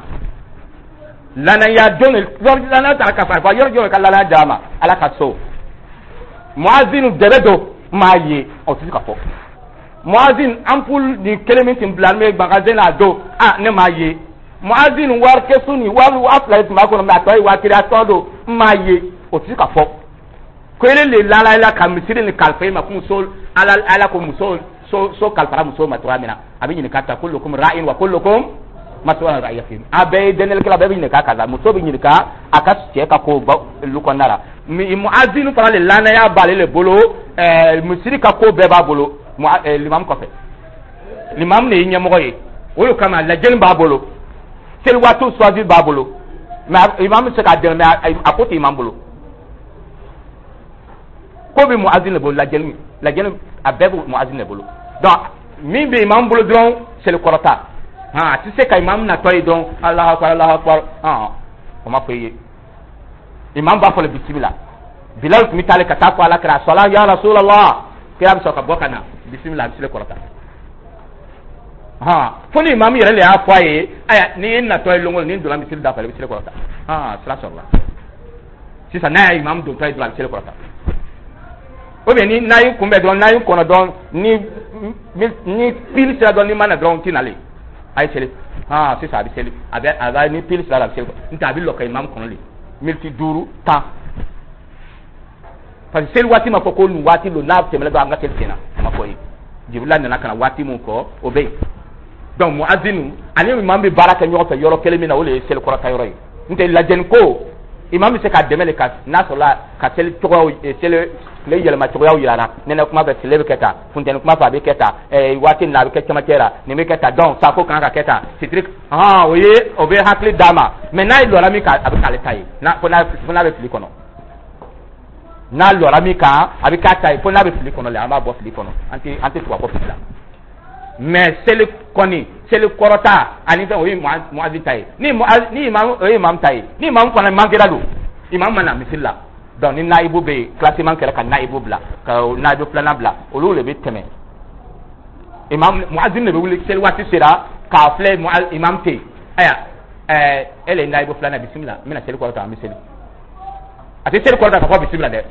lana ya don lana tara ka fa yoro yoro kala la jama ala ka so muazzin deredo maye o tisi ka fo muazzin ampul ni kelementi blanme bagazena do ah ne maye muazzin war kesuni war wa flight ma ko na toy wa kiri atodo maye o tisi ka fo kwele le lala la kamisiri ni kalfe ma kum sol ala ala ko musol so so kalfara muso matwa mina abi ni kata kullukum ra'in wa kullukum mas'ulun ra'iyatin abe denel kala be ni ka kaza muso bi ni ka akas che ka ko lu ko nara mi muazinu para le lana ya bale le bolo eh musiri ka ko be ba bolo limam ko fe limam ne nyamo ko yi wolo kama la jel ba bolo sel watu swazi ba bolo ma imam se ka del ma apoti imam bolo ko bi muazin le bolo la jel la jel abebu muazin le bolo donc mi be imam bolo don c'est le korota ha tu sais ka imam na toy donc allah akbar allah akbar ah on m'a payé imam ba fo le bismillah bilal tumi tale ka ta ko ala kira sala ya rasulullah kira bi so ka bokana bismillah bisle korata ha foni imam yere le afaye aya ni na to ilongo ni do la bisle da fa le bisle korata ha sala sala si sa na imam do to do la bisle korata o be ni na yin kumbe don na yin kono don ni ni pil sira don ni mana don tinale ay sele ha si sa bi sele abe aga ni pil sira la sele nta bi lo ka imam kono le milti duru ta parce que sel wati ma ko ko nu wati lo na temele do anga sel tena ma ko yi jibril na kana wati mu ko obey donc muazinu ani imam bi baraka nyoto yoro kelemi na wole sel ko ta yoro yi nte la jen ko imam se ka demele ka na so la ka sel to sel le yele ma to yaw yara nene kuma be sel be keta funten kuma fa be keta e wati na be keta makera ne me keta donc sa ko kan ka keta citrik ah oye obey hakli dama maintenant il lora mi ka abi kale tayi na ko na ko na be fili kono na lora mi ka abi ka tayi ko na be fili kono le ama bo fili kono anti anti to ko fili la mais c'est le koni c'est le korota ani fe oyi muazin tayi ni ni imam oyi imam tayi ni imam kono mangera do imam mana misilla donc ni naibu be classement kera ka naibu bla ka naibu plana bla olu le be teme imam muazin ne be wuli sel wati sera ka fle imam te aya eh ele naibu plana bismillah mina sel korota miseli ati sel korota ka ko bismillah de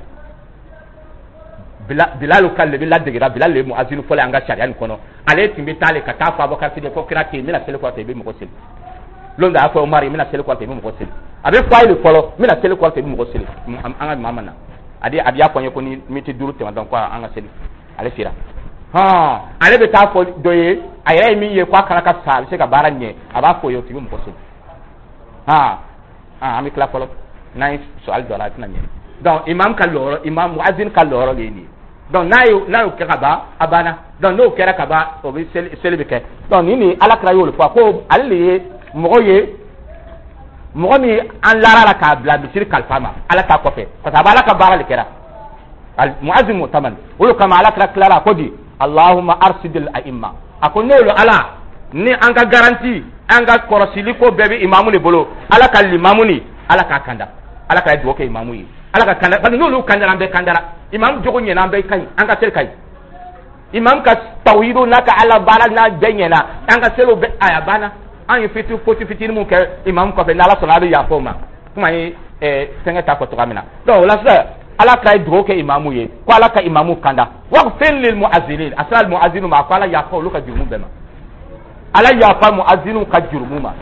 bila bilal kalle bilal de gira bilal le muazin fole anga sharia ni kono ale timbe tale ka ta fa bakar de ko kirate mina sel korota be mo ko sel londa afa umar mina sel korota be mo ko sel abe faile folo mina sel korota be mo ko sel anga mama na adi adi ya konye ko ni miti duru te madan ko anga sel ale fira ha ale be ta fo doye ayere mi ye kwa kana ka sa se ka bara nye aba fo yo tibi mo ko sel ha ah ami kala folo nai so al dola tina nye donc imam ka loro imam muazin ka loro le ni donc nayo nayo ke kaba abana donc no kera kaba o be sel sel be ke donc ni ni ala kra yo le fo ko alle mo ye mo mi an lara la ka bla bi sir kalfama ala ka ko fe ko ta bala ka bara le kera al muazin mutaman wo kama ala kra klara ko di allahumma arsidil a'imma akonolo ala ni anga garanti anga korosili ko bebe imamu le bolo ala ka limamu ni ala ka kanda ala ka do ke imamu yi ala ka kanda bani nolu kanda lambe kandara imam jogo nyena be kai anga sel kai imam ka tawhidu naka ala bala na jenyena anga selo be aya bana an yi fitu foti fitini mu ke imam ko be na ala sona ya foma kuma yi eh senga ta ko to kamina donc la sa ala ka do ke imamu yi ko ala ka imamu kanda wa fil lil muazzinin asal muazzinu ma qala ya qawlu ka jumu bema ala ya fa muazzinu ka jurumu ma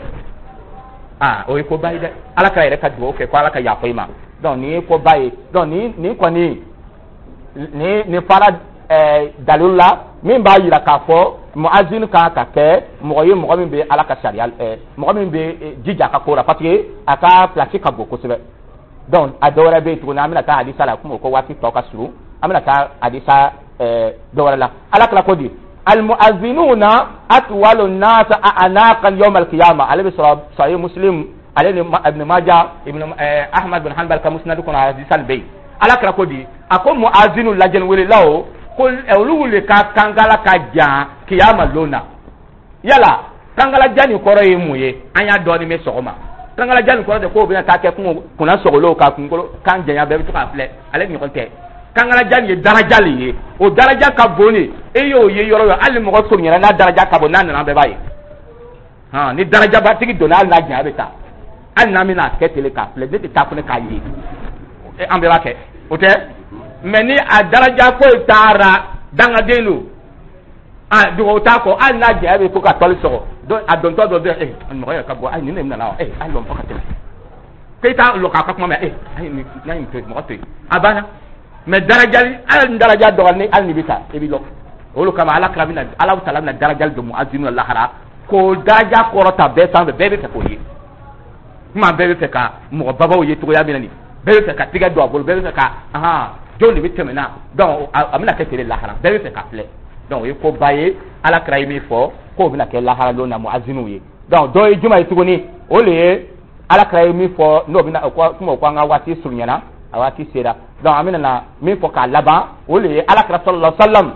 ah o ko bayi de ala ka ire ka do ke ko ala ka ya fa ima donc ni ko bayi donc ni ni ko ni ni ni fara eh dalilla min ba yira ka fo muazzin ka ka ke mo yi mo min be ala ka sharia eh mo min be jija ka ko ra parce que aka place ka boko sebe donc adora be to na amina ta hadisa la ko ko wati to ka suru amina ta hadisa eh dora la ala ka ko di al muazzinuna atwalu an-nas a'naqan yawm al-qiyamah alayhi sahih muslim alayhi ibn majah ibn ahmad bin hanbal ka musnad ko hadisa al-bay ala ka ko di ako muazzinu lajen wele lawo ko ewluwule ka kangala ka ja kiyama lona yala kangala jani koro yi muye anya do ni me sogoma kangala jani koro de ko bi na ta ke kun kuna sogolo ka kun ko kan janya be to ka fle ale ni ko te kangala jani ye daraja li o daraja ka boni e yo ye yoro yo ali mo ko so nyara na daraja ka bo nan na be bayi ha ni daraja ba tigi do na na jan be ta an na mi na ke tele ka fle de ta kun ka yi e ambe ba ke o te meni a daraja ko tara danga delu a do ta ko al na je be ko ka toli so do a don to do de eh mo ya ka bo ai ni nem na na eh ai lo mo ka tele ke ta lo ka ka mo me eh ai ni na ni to mo to abana me daraja al daraja do ni al ni bita e bi lo o lo kama ala krabina ala taala na daraja do muazzinu allah hara ko daraja ko rota be sa be be ko yi ma be be ka mo baba o yi to ya bi ni be be ka tiga do abol be be ka aha joni bitemena donc amina ke tele lahara be be ka fle donc e ko baye ala kray mi fo ko bina ke lahara lo na muazzinu yi donc do e juma itugoni o le ala kray mi fo no bina ko kuma ko nga wati sunyana awati sera donc amina na mi fo ka laba o le ala kra sallallahu alaihi wasallam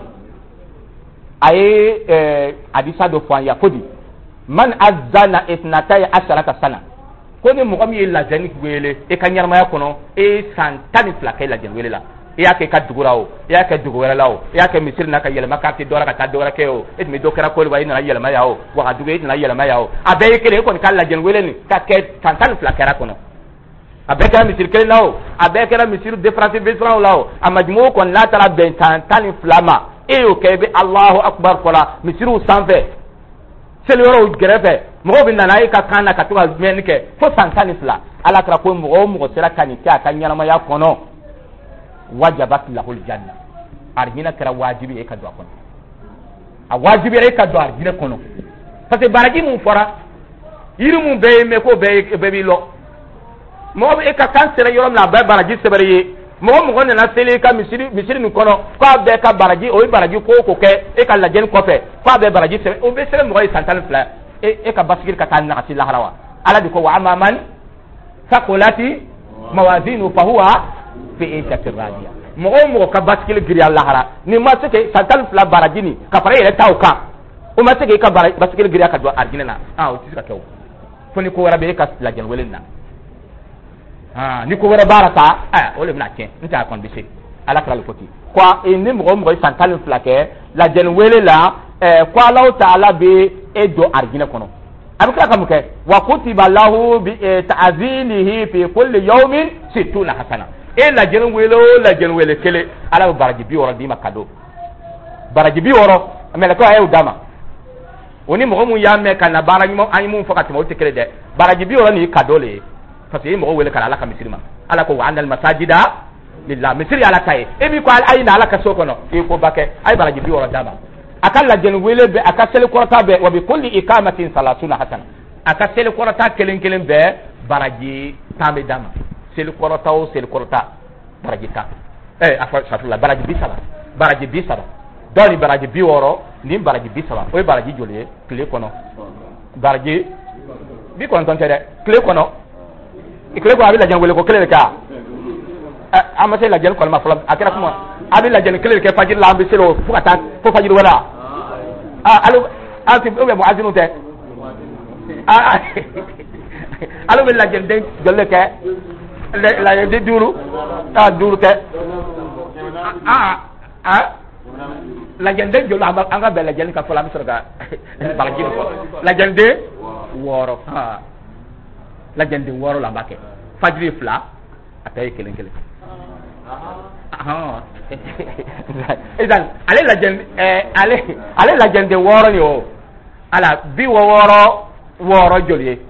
ay eh hadisa do fo ya kodi man azana ithnatay asharata sana ko ni mɔgɔ min ye lajɛni wele e ka ɲɛnamaya kɔnɔ e san tan ni fila kɛ lajɛni wele la e y'a kɛ ka dugu la o e y'a kɛ dugu wɛrɛ la o e y'a kɛ misiri na ka yɛlɛma k'a kɛ dɔwɛrɛ ka taa dɔwɛrɛ kɛ o e tun bɛ dɔ kɛra Koliba e nana yɛlɛma yan o Wagadugu e nana yɛlɛma yan o a bɛɛ ye kelen e kɔni ka lajɛni wele nin ka kɛ san tan ni fila kɛra kɔnɔ a bɛɛ kɛra misiri kelen la o a bɛɛ kɛra misiri différence différent la o a majumuw kɔni n'a taara bɛn san tan ni fila ma e y'o kɛ i bɛ Alahu Akbar fɔ la misiriw sanfɛ seli yɔrɔw gɛrɛfɛ mɔgɔw bɛ nana e ka kan na ka to ka mɛnni kɛ fo san tan ni fila ala kɛra ko mɔgɔ o mɔgɔ sera ka nin kɛ a ka ɲɛnamaya kɔnɔ wajabat lahul janna arjina kɛra wajibi e ka don a kɔnɔ a wajibi e ka don arjina kɔnɔ parce que baraji mun fɔra yiri mun bɛɛ ye mɛn ko bɛɛ bɛɛ b'i lɔ mɔgɔ bɛ e ka kan sera yɔrɔ min na a bɛɛ baraji sɛbɛnni ye mɔgɔ mɔgɔ nana seli ka misiri misiri nin kɔnɔ k'a bɛɛ ka baraji o ye baraji ko o ko kɛ e ka lajɛli kɔfɛ k'a bɛɛ baraji sɛbɛn o bɛ sɛbɛn mɔgɔ ye san tan ni fila e e ka basigiri ka taa nagasi lahara wa ala de ko wa amma man sakolati mawazinu fahuwa fi ishatir radiya mɔgɔ mɔgɔ ka basigiri giriya lahara ni ma se ke san tan ni fila baraji ni ka fara yɛrɛ taw kan o ma se ke ka basigiri giriya ka don arjina na ah o tɛ se ka kɛ o fo ni ko wɛrɛ bɛ e ka lajɛli wele na ah ni ko wɛrɛ baara ta ah o le bɛna tiɲɛ n tɛ a kɔni bɛ se ala kɛra le fɔ ten quoi e ni mɔgɔ mɔgɔ ye san tan ni fila kɛ lajɛli wele la ɛɛ ko Alahu Taala bɛ e don arjina kɔnɔ a bɛ tila ka mun kɛ wa kutiba lahu bi ta'zinihi fi kulli yawmin sittuna hasana e lajɛli wele o lajɛli wele kelen ala bɛ baraji bi wɔɔrɔ d'i ma cadeau baraji bi wɔɔrɔ mɛlɛkɛw a y'o d'a ma o ni mɔgɔ mun y'a mɛn ka na baara ɲuman an ye mun fɔ ka tɛmɛ o tɛ kelen dɛ baraji bi wɔɔrɔ nin ye cadeau le ye parce que e mɔgɔ wele ka ala ka misiri ma ala ko wa anal masajida lillah misiri ala ta ye e bi ko ayi na ala ka so kɔnɔ e ko ba kɛ ayi baraji bi wɔɔrɔ d'a ma a ka lajɛli wele bɛ a ka seli kɔrɔta bɛɛ wa bi kulli ikamatin salatuna hasana a ka seli kɔrɔta kelen kelen bɛɛ baraji tan bɛ d'a ma seli kɔrɔta o seli kɔrɔta baraji tan ɛɛ a fɔ safila baraji bi saba baraji bi saba dɔw ni baraji bi wɔɔrɔ ni baraji bi saba o ye baraji joli ye tile kɔnɔ baraji bi kɔnɔntɔn tɛ dɛ tile kɔnɔ tile kɔnɔ a bɛ lajɛli wele ko kelen de kɛ a an ma se lajɛli kɔni ma fɔlɔ a kɛra kuma a bɛ lajɛli kelen de kɛ fajiri la an bɛ se o fo ka taa fo fajiri wɛrɛ la ah alo an ti ou bien muazinu tɛ ah alo bɛ lajɛliden joli de kɛ lajɛliden duuru ah duuru tɛ ah ah lajɛliden joli an ka bɛn lajɛli ka fɔlɔ an bɛ sɔrɔ ka baraji fɔ lajɛliden wɔɔrɔ ah lajɛliden wɔɔrɔ la an b'a kɛ fajiri fila a ta ye kelen kelen ah idan ale lajɛl eh ale ale lajɛliden wɔɔrɔ ni o ala bi wɔɔrɔ wɔɔrɔ joli ye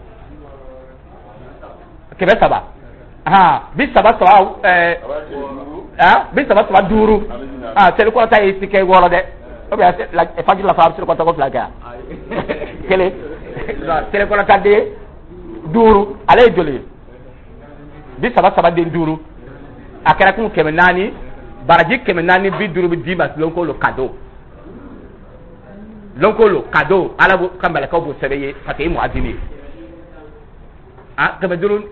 kɛmɛ saba ah bi saba saba eh ah bi saba saba duuru ah seli kɔrɔta ye si kɛ wɔɔrɔ dɛ o bɛ fajiri la fa a bɛ seli kɔrɔta ko fila kɛ kelen seli kɔrɔta den duuru ale ye joli ye bi saba saba den duuru a kɛra kun kɛmɛ naani baraji kɛmɛ naani bi duuru bi d'i ma lonkolo cadeau lonkolo cadeau ala ka mɛlɛkɛw b'o sɛbɛn ye parce que i muazini ye ah kɛmɛ duuru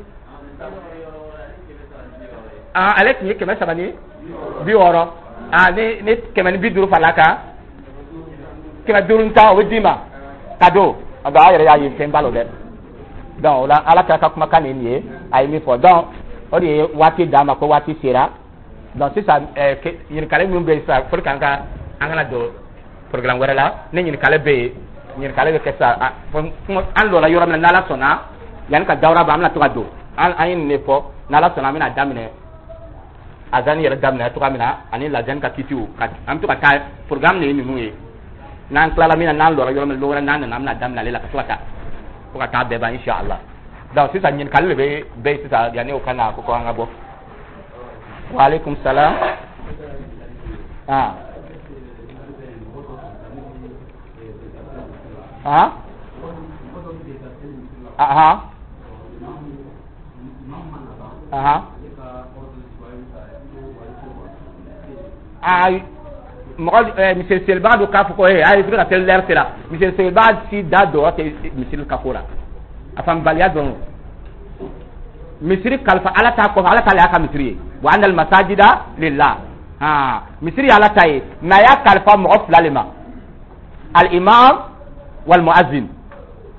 ah ale tun ye kɛmɛ saba ni bi wɔɔrɔ ah ni ni kɛmɛ ni bi duuru farala kan kɛmɛ duuru ta o bɛ d'i ma cadeau nka a yɛrɛ y'a ye fɛn ba lo dɛ donc o la ala kɛra ka kumakan nin ye a ye min fɔ donc o de ye waati d'a ma ko waati sera donc sisan ɛɛ ɲininkali minnu bɛ yen sisan pour que an ka an kana don programme wɛrɛ la ni ɲininkali bɛ yen ɲininkali bɛ kɛ sisan an lɔra yɔrɔ min na n'ala sɔnna yanni ka dawura ban an bɛna to ka don an an ye nin de fɔ n'ala sɔnna an bɛna daminɛ azani yɛrɛ daminɛ cogoya min na ani lajɛni ka kitiw ka an bɛ to ka taa programme de ye ninnu ye n'an tilala min na n'an lɔra yɔrɔ min wɛrɛ n'an nana an bɛna daminɛ ale la ka to ka taa fo ka taa bɛɛ ban inshallah donc sisan ɲininkali de bɛ bɛ sisan yanni o ka na ko an ka bɔ wa aleykum salam ah ah ah ah ah mɔgɔ misiri selibaga do k'a fɔ ko ee a ye ka seli lɛri sera misiri selibaga si da dɔrɔn tɛ misiri ka ko la a faamubaliya dɔrɔn misiri kalifa ala t'a kɔfɛ ala t'ale y'a ka misiri ye wa anal masajida lillah han misiri ye ala ta ye mais a y'a kalifa mɔgɔ fila de ma al imam wal muazzin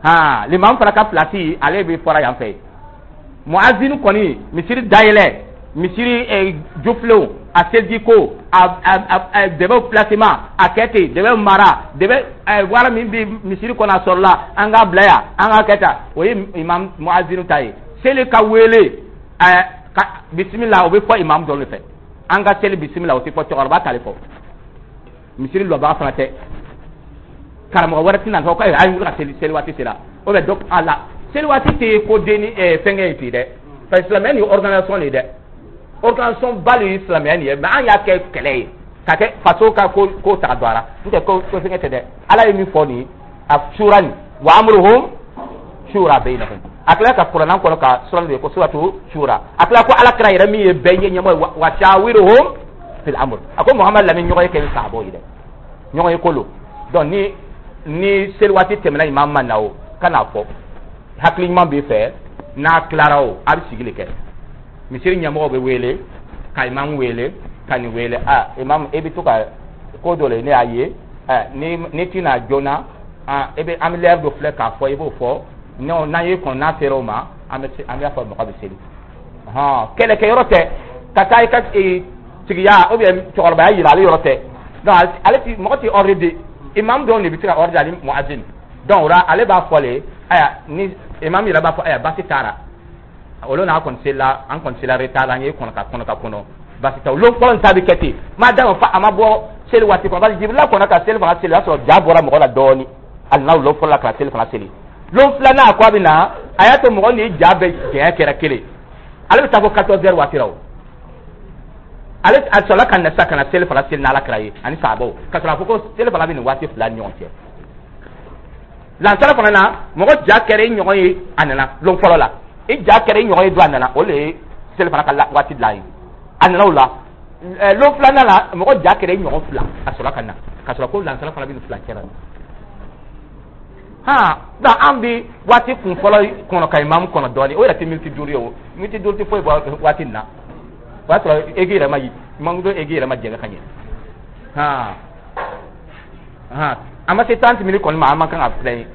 ha l'imam fara ka place ale be fora yan fe muazzin koni misiri dayele misiri e joflo a seldiko a a debe placement a kete debe mara debe wala min bi misiri kona sorla anga blaya anga keta o imam muazzin tayi sele ka wele bismillah o be fo imam do le fe anga sele bismillah o te fo to arba tale fo misiri lo ba fana te karamo wara tinan ko ay ay ngura sele sele wati sela o be dok ala sele wati te ko deni e fenge ti de fa islameni organisation ni de organisation bali islameni mais an ya ke kele ka ke faso ka ko ko ta dwara nte ko ko fenge te de ala mi fo ni afshurani wa amruhum shura bainahum akla ka qur'an ko ka suran ko suratu shura akla ko ala kra yere mi benye nyamo wa shawiruhum fil amr ako muhammad lamin nyoy ke sahabo ide nyoy ko lo don ni ni selwati temna imam manao kana fo hakli imam be fe na klarao abi sigile ke misiri nyamo be wele ka imam wele kani wele ah imam ebi to ka ko dole ne aye eh ni ni tina jona ah ebe am leer do fle ka fo ebo fo non na ye kon na teroma am am ya fo mo ka be seli ha kele ke yorote takai ka e tigiya o be to ba yira le yorote donc ale ti mo ti already imam don ne bitira ordi ali muazzin donc ra ale ba fole aya ni imam ira ba fo aya basitara olo na kon sela an kon sela retala ngi kon ka kon ka kono basita lo kon tabi keti madam fa amabo seli wati ko ba jibla kon ka seli fa seli aso jabora mo la doni allah lo fo la ka seli fa seli lo flana ko bina ayato mo ni jabe ke kera kele ale ta ko quatorze heures wati raw ale asola kan na saka na seli fa seli na la kraye ani sabo ka tra ko seli fa bini wati flani onche lan sala fana na mo ja kere nyoy anana lo folo la e ja kere nyoy do anana o le sel fana kala wati lai anana la lo flana la mo ja kere nyoy fla asola kana kasola ko lan sala fana bi fla kera ha da ambi wati kun folo kono kay mam kono doni o ya te milti duri o milti duri fo wati na wato egira mayi mangudo egira ma jenga kanye ha ha ama c'est trente minutes kon ma ama kan après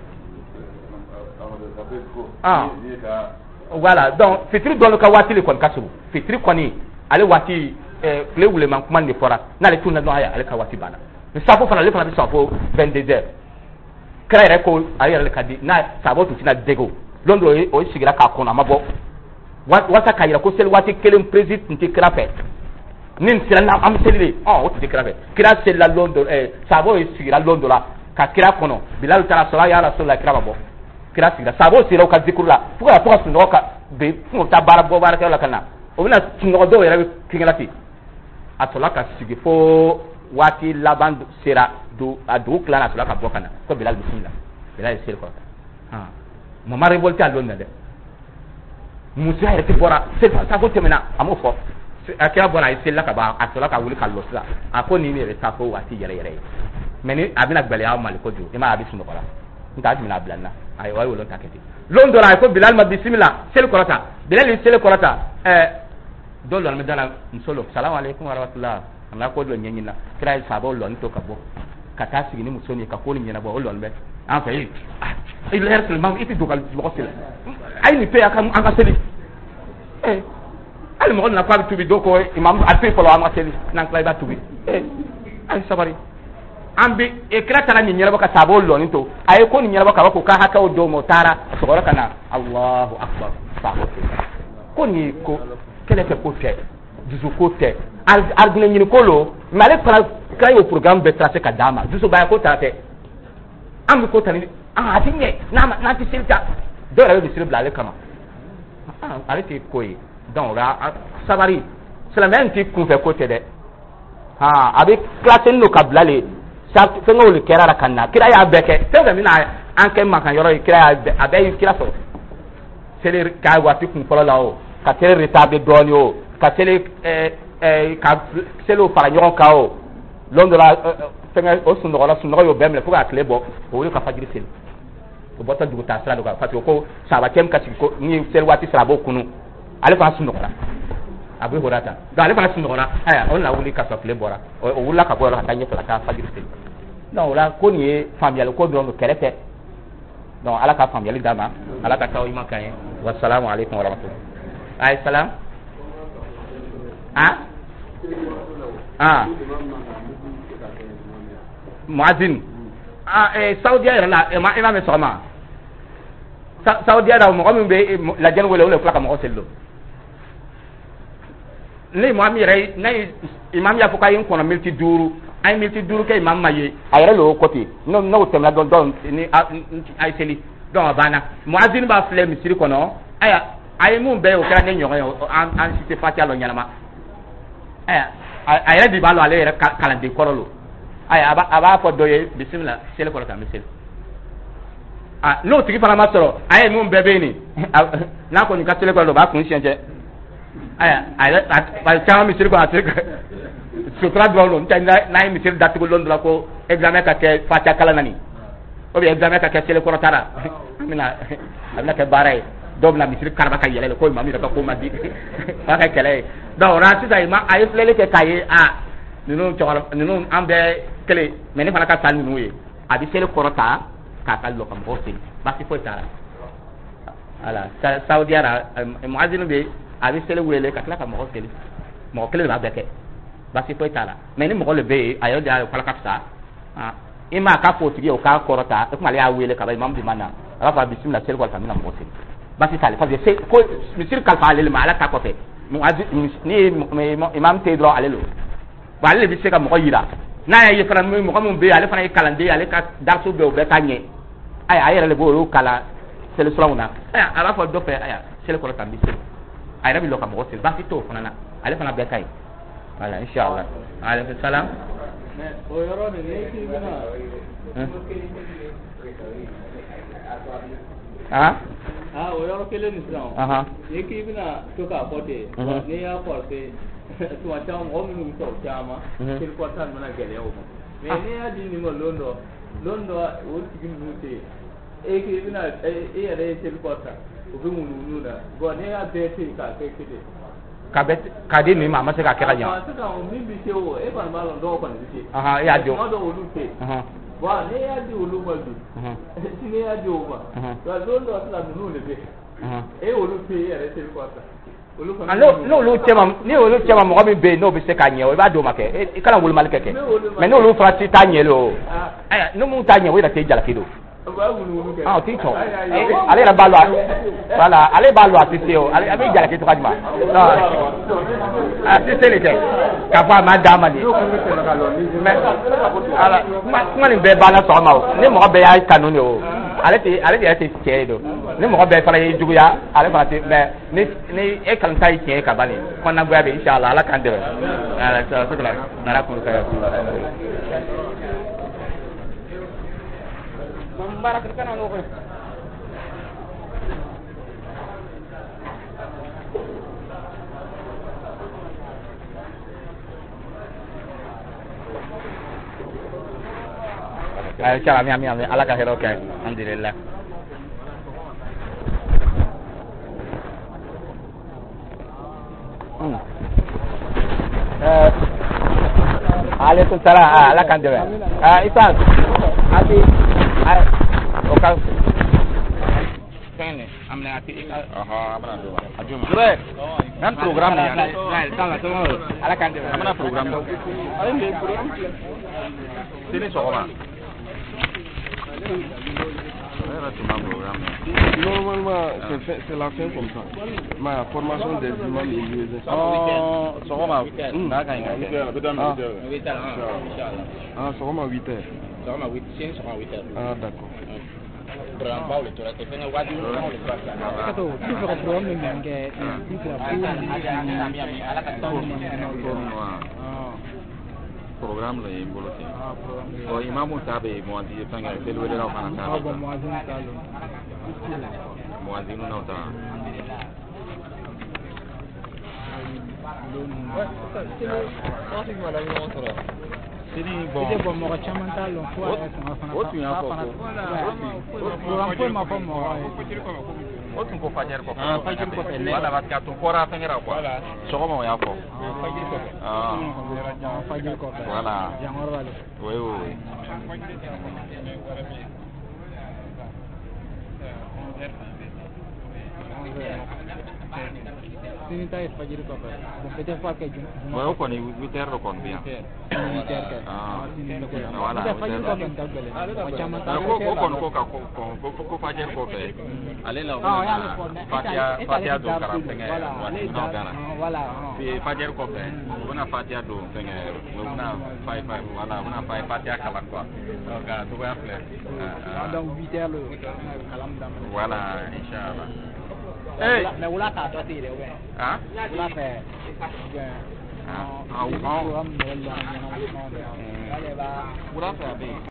ah voilà donc fitri don ka wati le kon kasuru fitri koni ale wati eh le wule man kuma ne fora na le tunna no aya ale ka wati bana mais ça faut faire le faire ça faut vingt-deux heures créer ko ayer le kadi na sabo tu tina dego londo o sigira ka kona mabo wata kayira ko sel wati kelem president nti krafe nin sila na am selile oh o ti krafe kira sel la londo eh sabo e sigira londo la ka kira kono bilal tara sala ya rasulullah kira babo kira sigira sabo sira ka zikurla fuka fuka suno ka be fu ta bara bo bara kala kana o bina suno do yera kingala ti atola ka sigi fo wati laban sira do adu kala atola ka bokana ko bilal bismillah bilal sel ko ha mo mari volta lonna de musa yɛrɛ ti bɔra sa ko tɛmɛna a m'o fɔ a kɛra bɔra a ye selila ka ban a sɔrɔ ka wuli ka lɔ sisan a ko nin yɛrɛ taa fo waati yɛrɛ yɛrɛ ye mɛ ni a bɛna gbɛlɛya mali kojugu i ma a bɛ sunɔgɔ la n t'a tɛmɛna a bila n na a ye wa ye wolon ta kɛ ten lon dɔ la a ye ko bilal ma bisimila seli kɔrɔta bilal ye seli kɔrɔta ɛɛ dɔ lɔn bɛ da la muso lɔ salamu aleykum wa rahmatulah a nana ko dɔ ɲɛɲini na kira ye sabaw lɔni to ka bɔ ka taa sigi ni muso ni ka ko ni ɲɛnabɔ o lɔni bɛ an fɛ yen i la yɛrɛ seliman i tɛ don ka mɔgɔ seli a ye nin to yen an ka seli eh ali mɔgɔ nana ko a bɛ tubi dɔw ko imam a to yen fɔlɔ an ka seli n'an tila i b'a tubi eh ayi sabari an bɛ e kira taara nin ɲɛnabɔ ka sabaw lɔni to a ye ko nin ɲɛnabɔ ka bɔ k'o ka hakɛw d'o ma o taara a sɔgɔra ka na alahu akbar sabaw tɛ ko nin ko kɛlɛ kɛ ko tɛ dusu ko tɛ argument ɲini ko lo mais ale fana kira y'o programme bɛɛ tracer ka d'a ma dusu baya ko ta tɛ an bɛ ko ta ni ah a ti ɲɛ n'an ti seli ta dɔw yɛrɛ bɛ misiri bila ale kama ah ale tɛ ko ye donc la sabari silamɛya ti kunfɛ ko tɛ dɛ ah a bɛ classé n'o ka bila le fɛnkɛw le kɛra la ka na kira y'a bɛɛ kɛ fɛn fɛn bɛna an kɛ makan yɔrɔ ye kira y'a bɛɛ a bɛɛ ye kira sɔrɔ seli k'a waati kun fɔlɔ la o ka seli retardé dɔɔni o ka seli ɛɛ ɛɛ ka seliw fara ɲɔgɔn kan o lɔn dɔ la fɛnkɛ o sunɔgɔ la sunɔgɔ y'o bɛɛ minɛ fo k'a tile bɔ o wuli ka fajiri seli o bɔtɔ dugu taa sira dɔ kan parce que ko sabacɛ min ka sigi ko ni seli waati sera a b'o kunu ale fana sunɔgɔra a bɛ hɔrɔn ta donc ale fana sunɔgɔra aya o nana wuli ka sɔrɔ tile bɔra o wulila ka bɔ yɔrɔ ka taa ɲɛfɛ ka taa fajiri seli donc o la ko nin ye faamuyali ko dɔrɔn don kɛlɛ tɛ donc ala ka fam yali dama ala ka taw ima kay wassalamu alaikum wa rahmatullah ay salam ah ah muazin ah eh saudi la ma imam soma saudi ara mo ko be la jan wala wala plaka mo sello ni mo ami ray nay imam ya fuka yin kono milti duru ay milti duru kay imam maye ayra lo côté no no tem la don don ni ay seli don bana muazin ba fle misiri kono aya ay mun be o kra ne nyoga an an cité fatia lo nyalama aya ayra di balo ale era kalande korolo aya aba aba fo doye bismillah sele ko ta misil ah no tigi fana ma sɔrɔ a ye mun bɛɛ bɛ yen n'a kɔni ka tele kɔnɔ o b'a kun siɲɛ cɛ aya a ye caman misiri kɔnɔ a tɛ sutura dɔrɔn don n'o n'a ye misiri datugu don dɔ la ko examen ka kɛ fatiha kalan na nin ou bien examen ka kɛ sele kɔrɔta la a bɛna a bɛna kɛ baara ye dɔw bɛna misiri karaba ka yɛlɛ ko imam yɛrɛ ka ko ma di f'a ka kɛlɛ ye donc o la sisan ima a ye filɛli kɛ k'a ye a ninnu cɛkɔrɔba ninnu an bɛɛ kelen mais ne fana ka taa ninnu ye a bɛ sele kɔrɔta ka kallo kam hosin basi foy tara ala saudi ara muazinu be abi sele wele ka kala kam hosin mo kele ba beke basi foy tara mais ni mo le be ayo da kala kapsa ah ima ka fo tigi o ka korota e kuma le a wele ka ba imam di mana ala fa bismillah sele ko famina mo hosin basi tale fa se ko misir kal fa le ma ala ka ko fe muazin ni imam te dro alelo ba le bi se ka mo yira na ya yefana mo ko mo be ale fana kalande ale ka darsu be o be tanye aya ayere le bo kala sele sulauna aya ala fo do fe aya sele ko tambi sele ayra bi lo kam ko sele ba fi to fana na ale fana be kay wala inshallah alaykum salam o yoro de ne ki bina ah ah o yoro kele ni sala aha ne ki bina to ka pote ne ya porte to wa chama o mi to chama sele ko tan mana gele o me ne ya di ni mo londo londo o tigin mute e ke bina e ya re tel kota o be mu nu na go ne ya be te ka ke ke de ka be ka de ni mama se ka kera nya ah ta o mi bi se o e ban ba lo do ko ni se aha ya jo do o lu te aha wa ne ya di o lu ma du aha ti ne ya jo ba wa londo ta nu ne be aha e o lu te ya re tel kota ah no no lu chema ni o lu chema mo bi be no bi se ka nye o ba do ma ke e kala wul mal keke mais no lu fra ti ta nye lo aya no mu ta nye we da te jala kido ah o ti to ale ra balwa wala ale balwa ti se o ale abi jala kido kajma no ah ti se le ke ka fa ma da ma ni mais ala ma ni be bala so ma o ni mo be ya kanu ni o ale ti ale ti ti che do ni mo be fara yi juguya ale fara ti mais ni ni e kan tai che ka bani kon na gwa be inshallah ala kan de ala so so la na ra ko ka barak kan anu ko ay chala mi ami ami ala ka hero kay alhamdulillah hmm eh alaikum salam ala kan de ah isan ati ay oka kene amna ati aha amna do ajuma re nan program ni ala kala to ala kan de amna program ala ni program sini sokoma normalement c'est la fin comme ça ma formation des imams et lieux oh sokoma na kan ga ah sokoma huit heures sokoma huit sini sokoma huit heures ah d'accord Program Paul tu la tefenga wadi no le pasa. Kato tu fera program ni nge tu fera program le mbolote. O imamu tabe muadhi panga telu wele raw kana tabe. Abo muadhin talo. Muadhin na uta. Sini bon. Ide bon mo chaman talo fo ala sama fana. O tu ya fo. Program ko ma ko mo. O tu ko fajer ko. Ah fajer ko tele. Wala bat ka tu kora fengera ko. Soko mo ya fo. Fajer ko. Ah. Fajer ko. Voilà. Jangor wale. Oui oui. Sini ta est fajiri ko fa. Bon peut-être pas que je. Ouais, on connaît huit heures kon bien. Ah. Voilà. Fajiri ko ben tagbele. Chama ta. Ko ko kon ko ka ko ko ko fajer ko fe. Ale la. Ah, ya le fon. Fatia fatia do karam tenge. Voilà. Voilà. Fi fajer ko fe. Bona fatia do tenge. Bona five five. Voilà, bona five fatia kalan quoi. Donc to va faire. Donc huit heures le kalam dam. Voilà, inchallah. Hey, mais vous l'avez pas dit, ouais. Hein? Vous l'avez fait. Ah, ah, ah. Vous l'avez fait.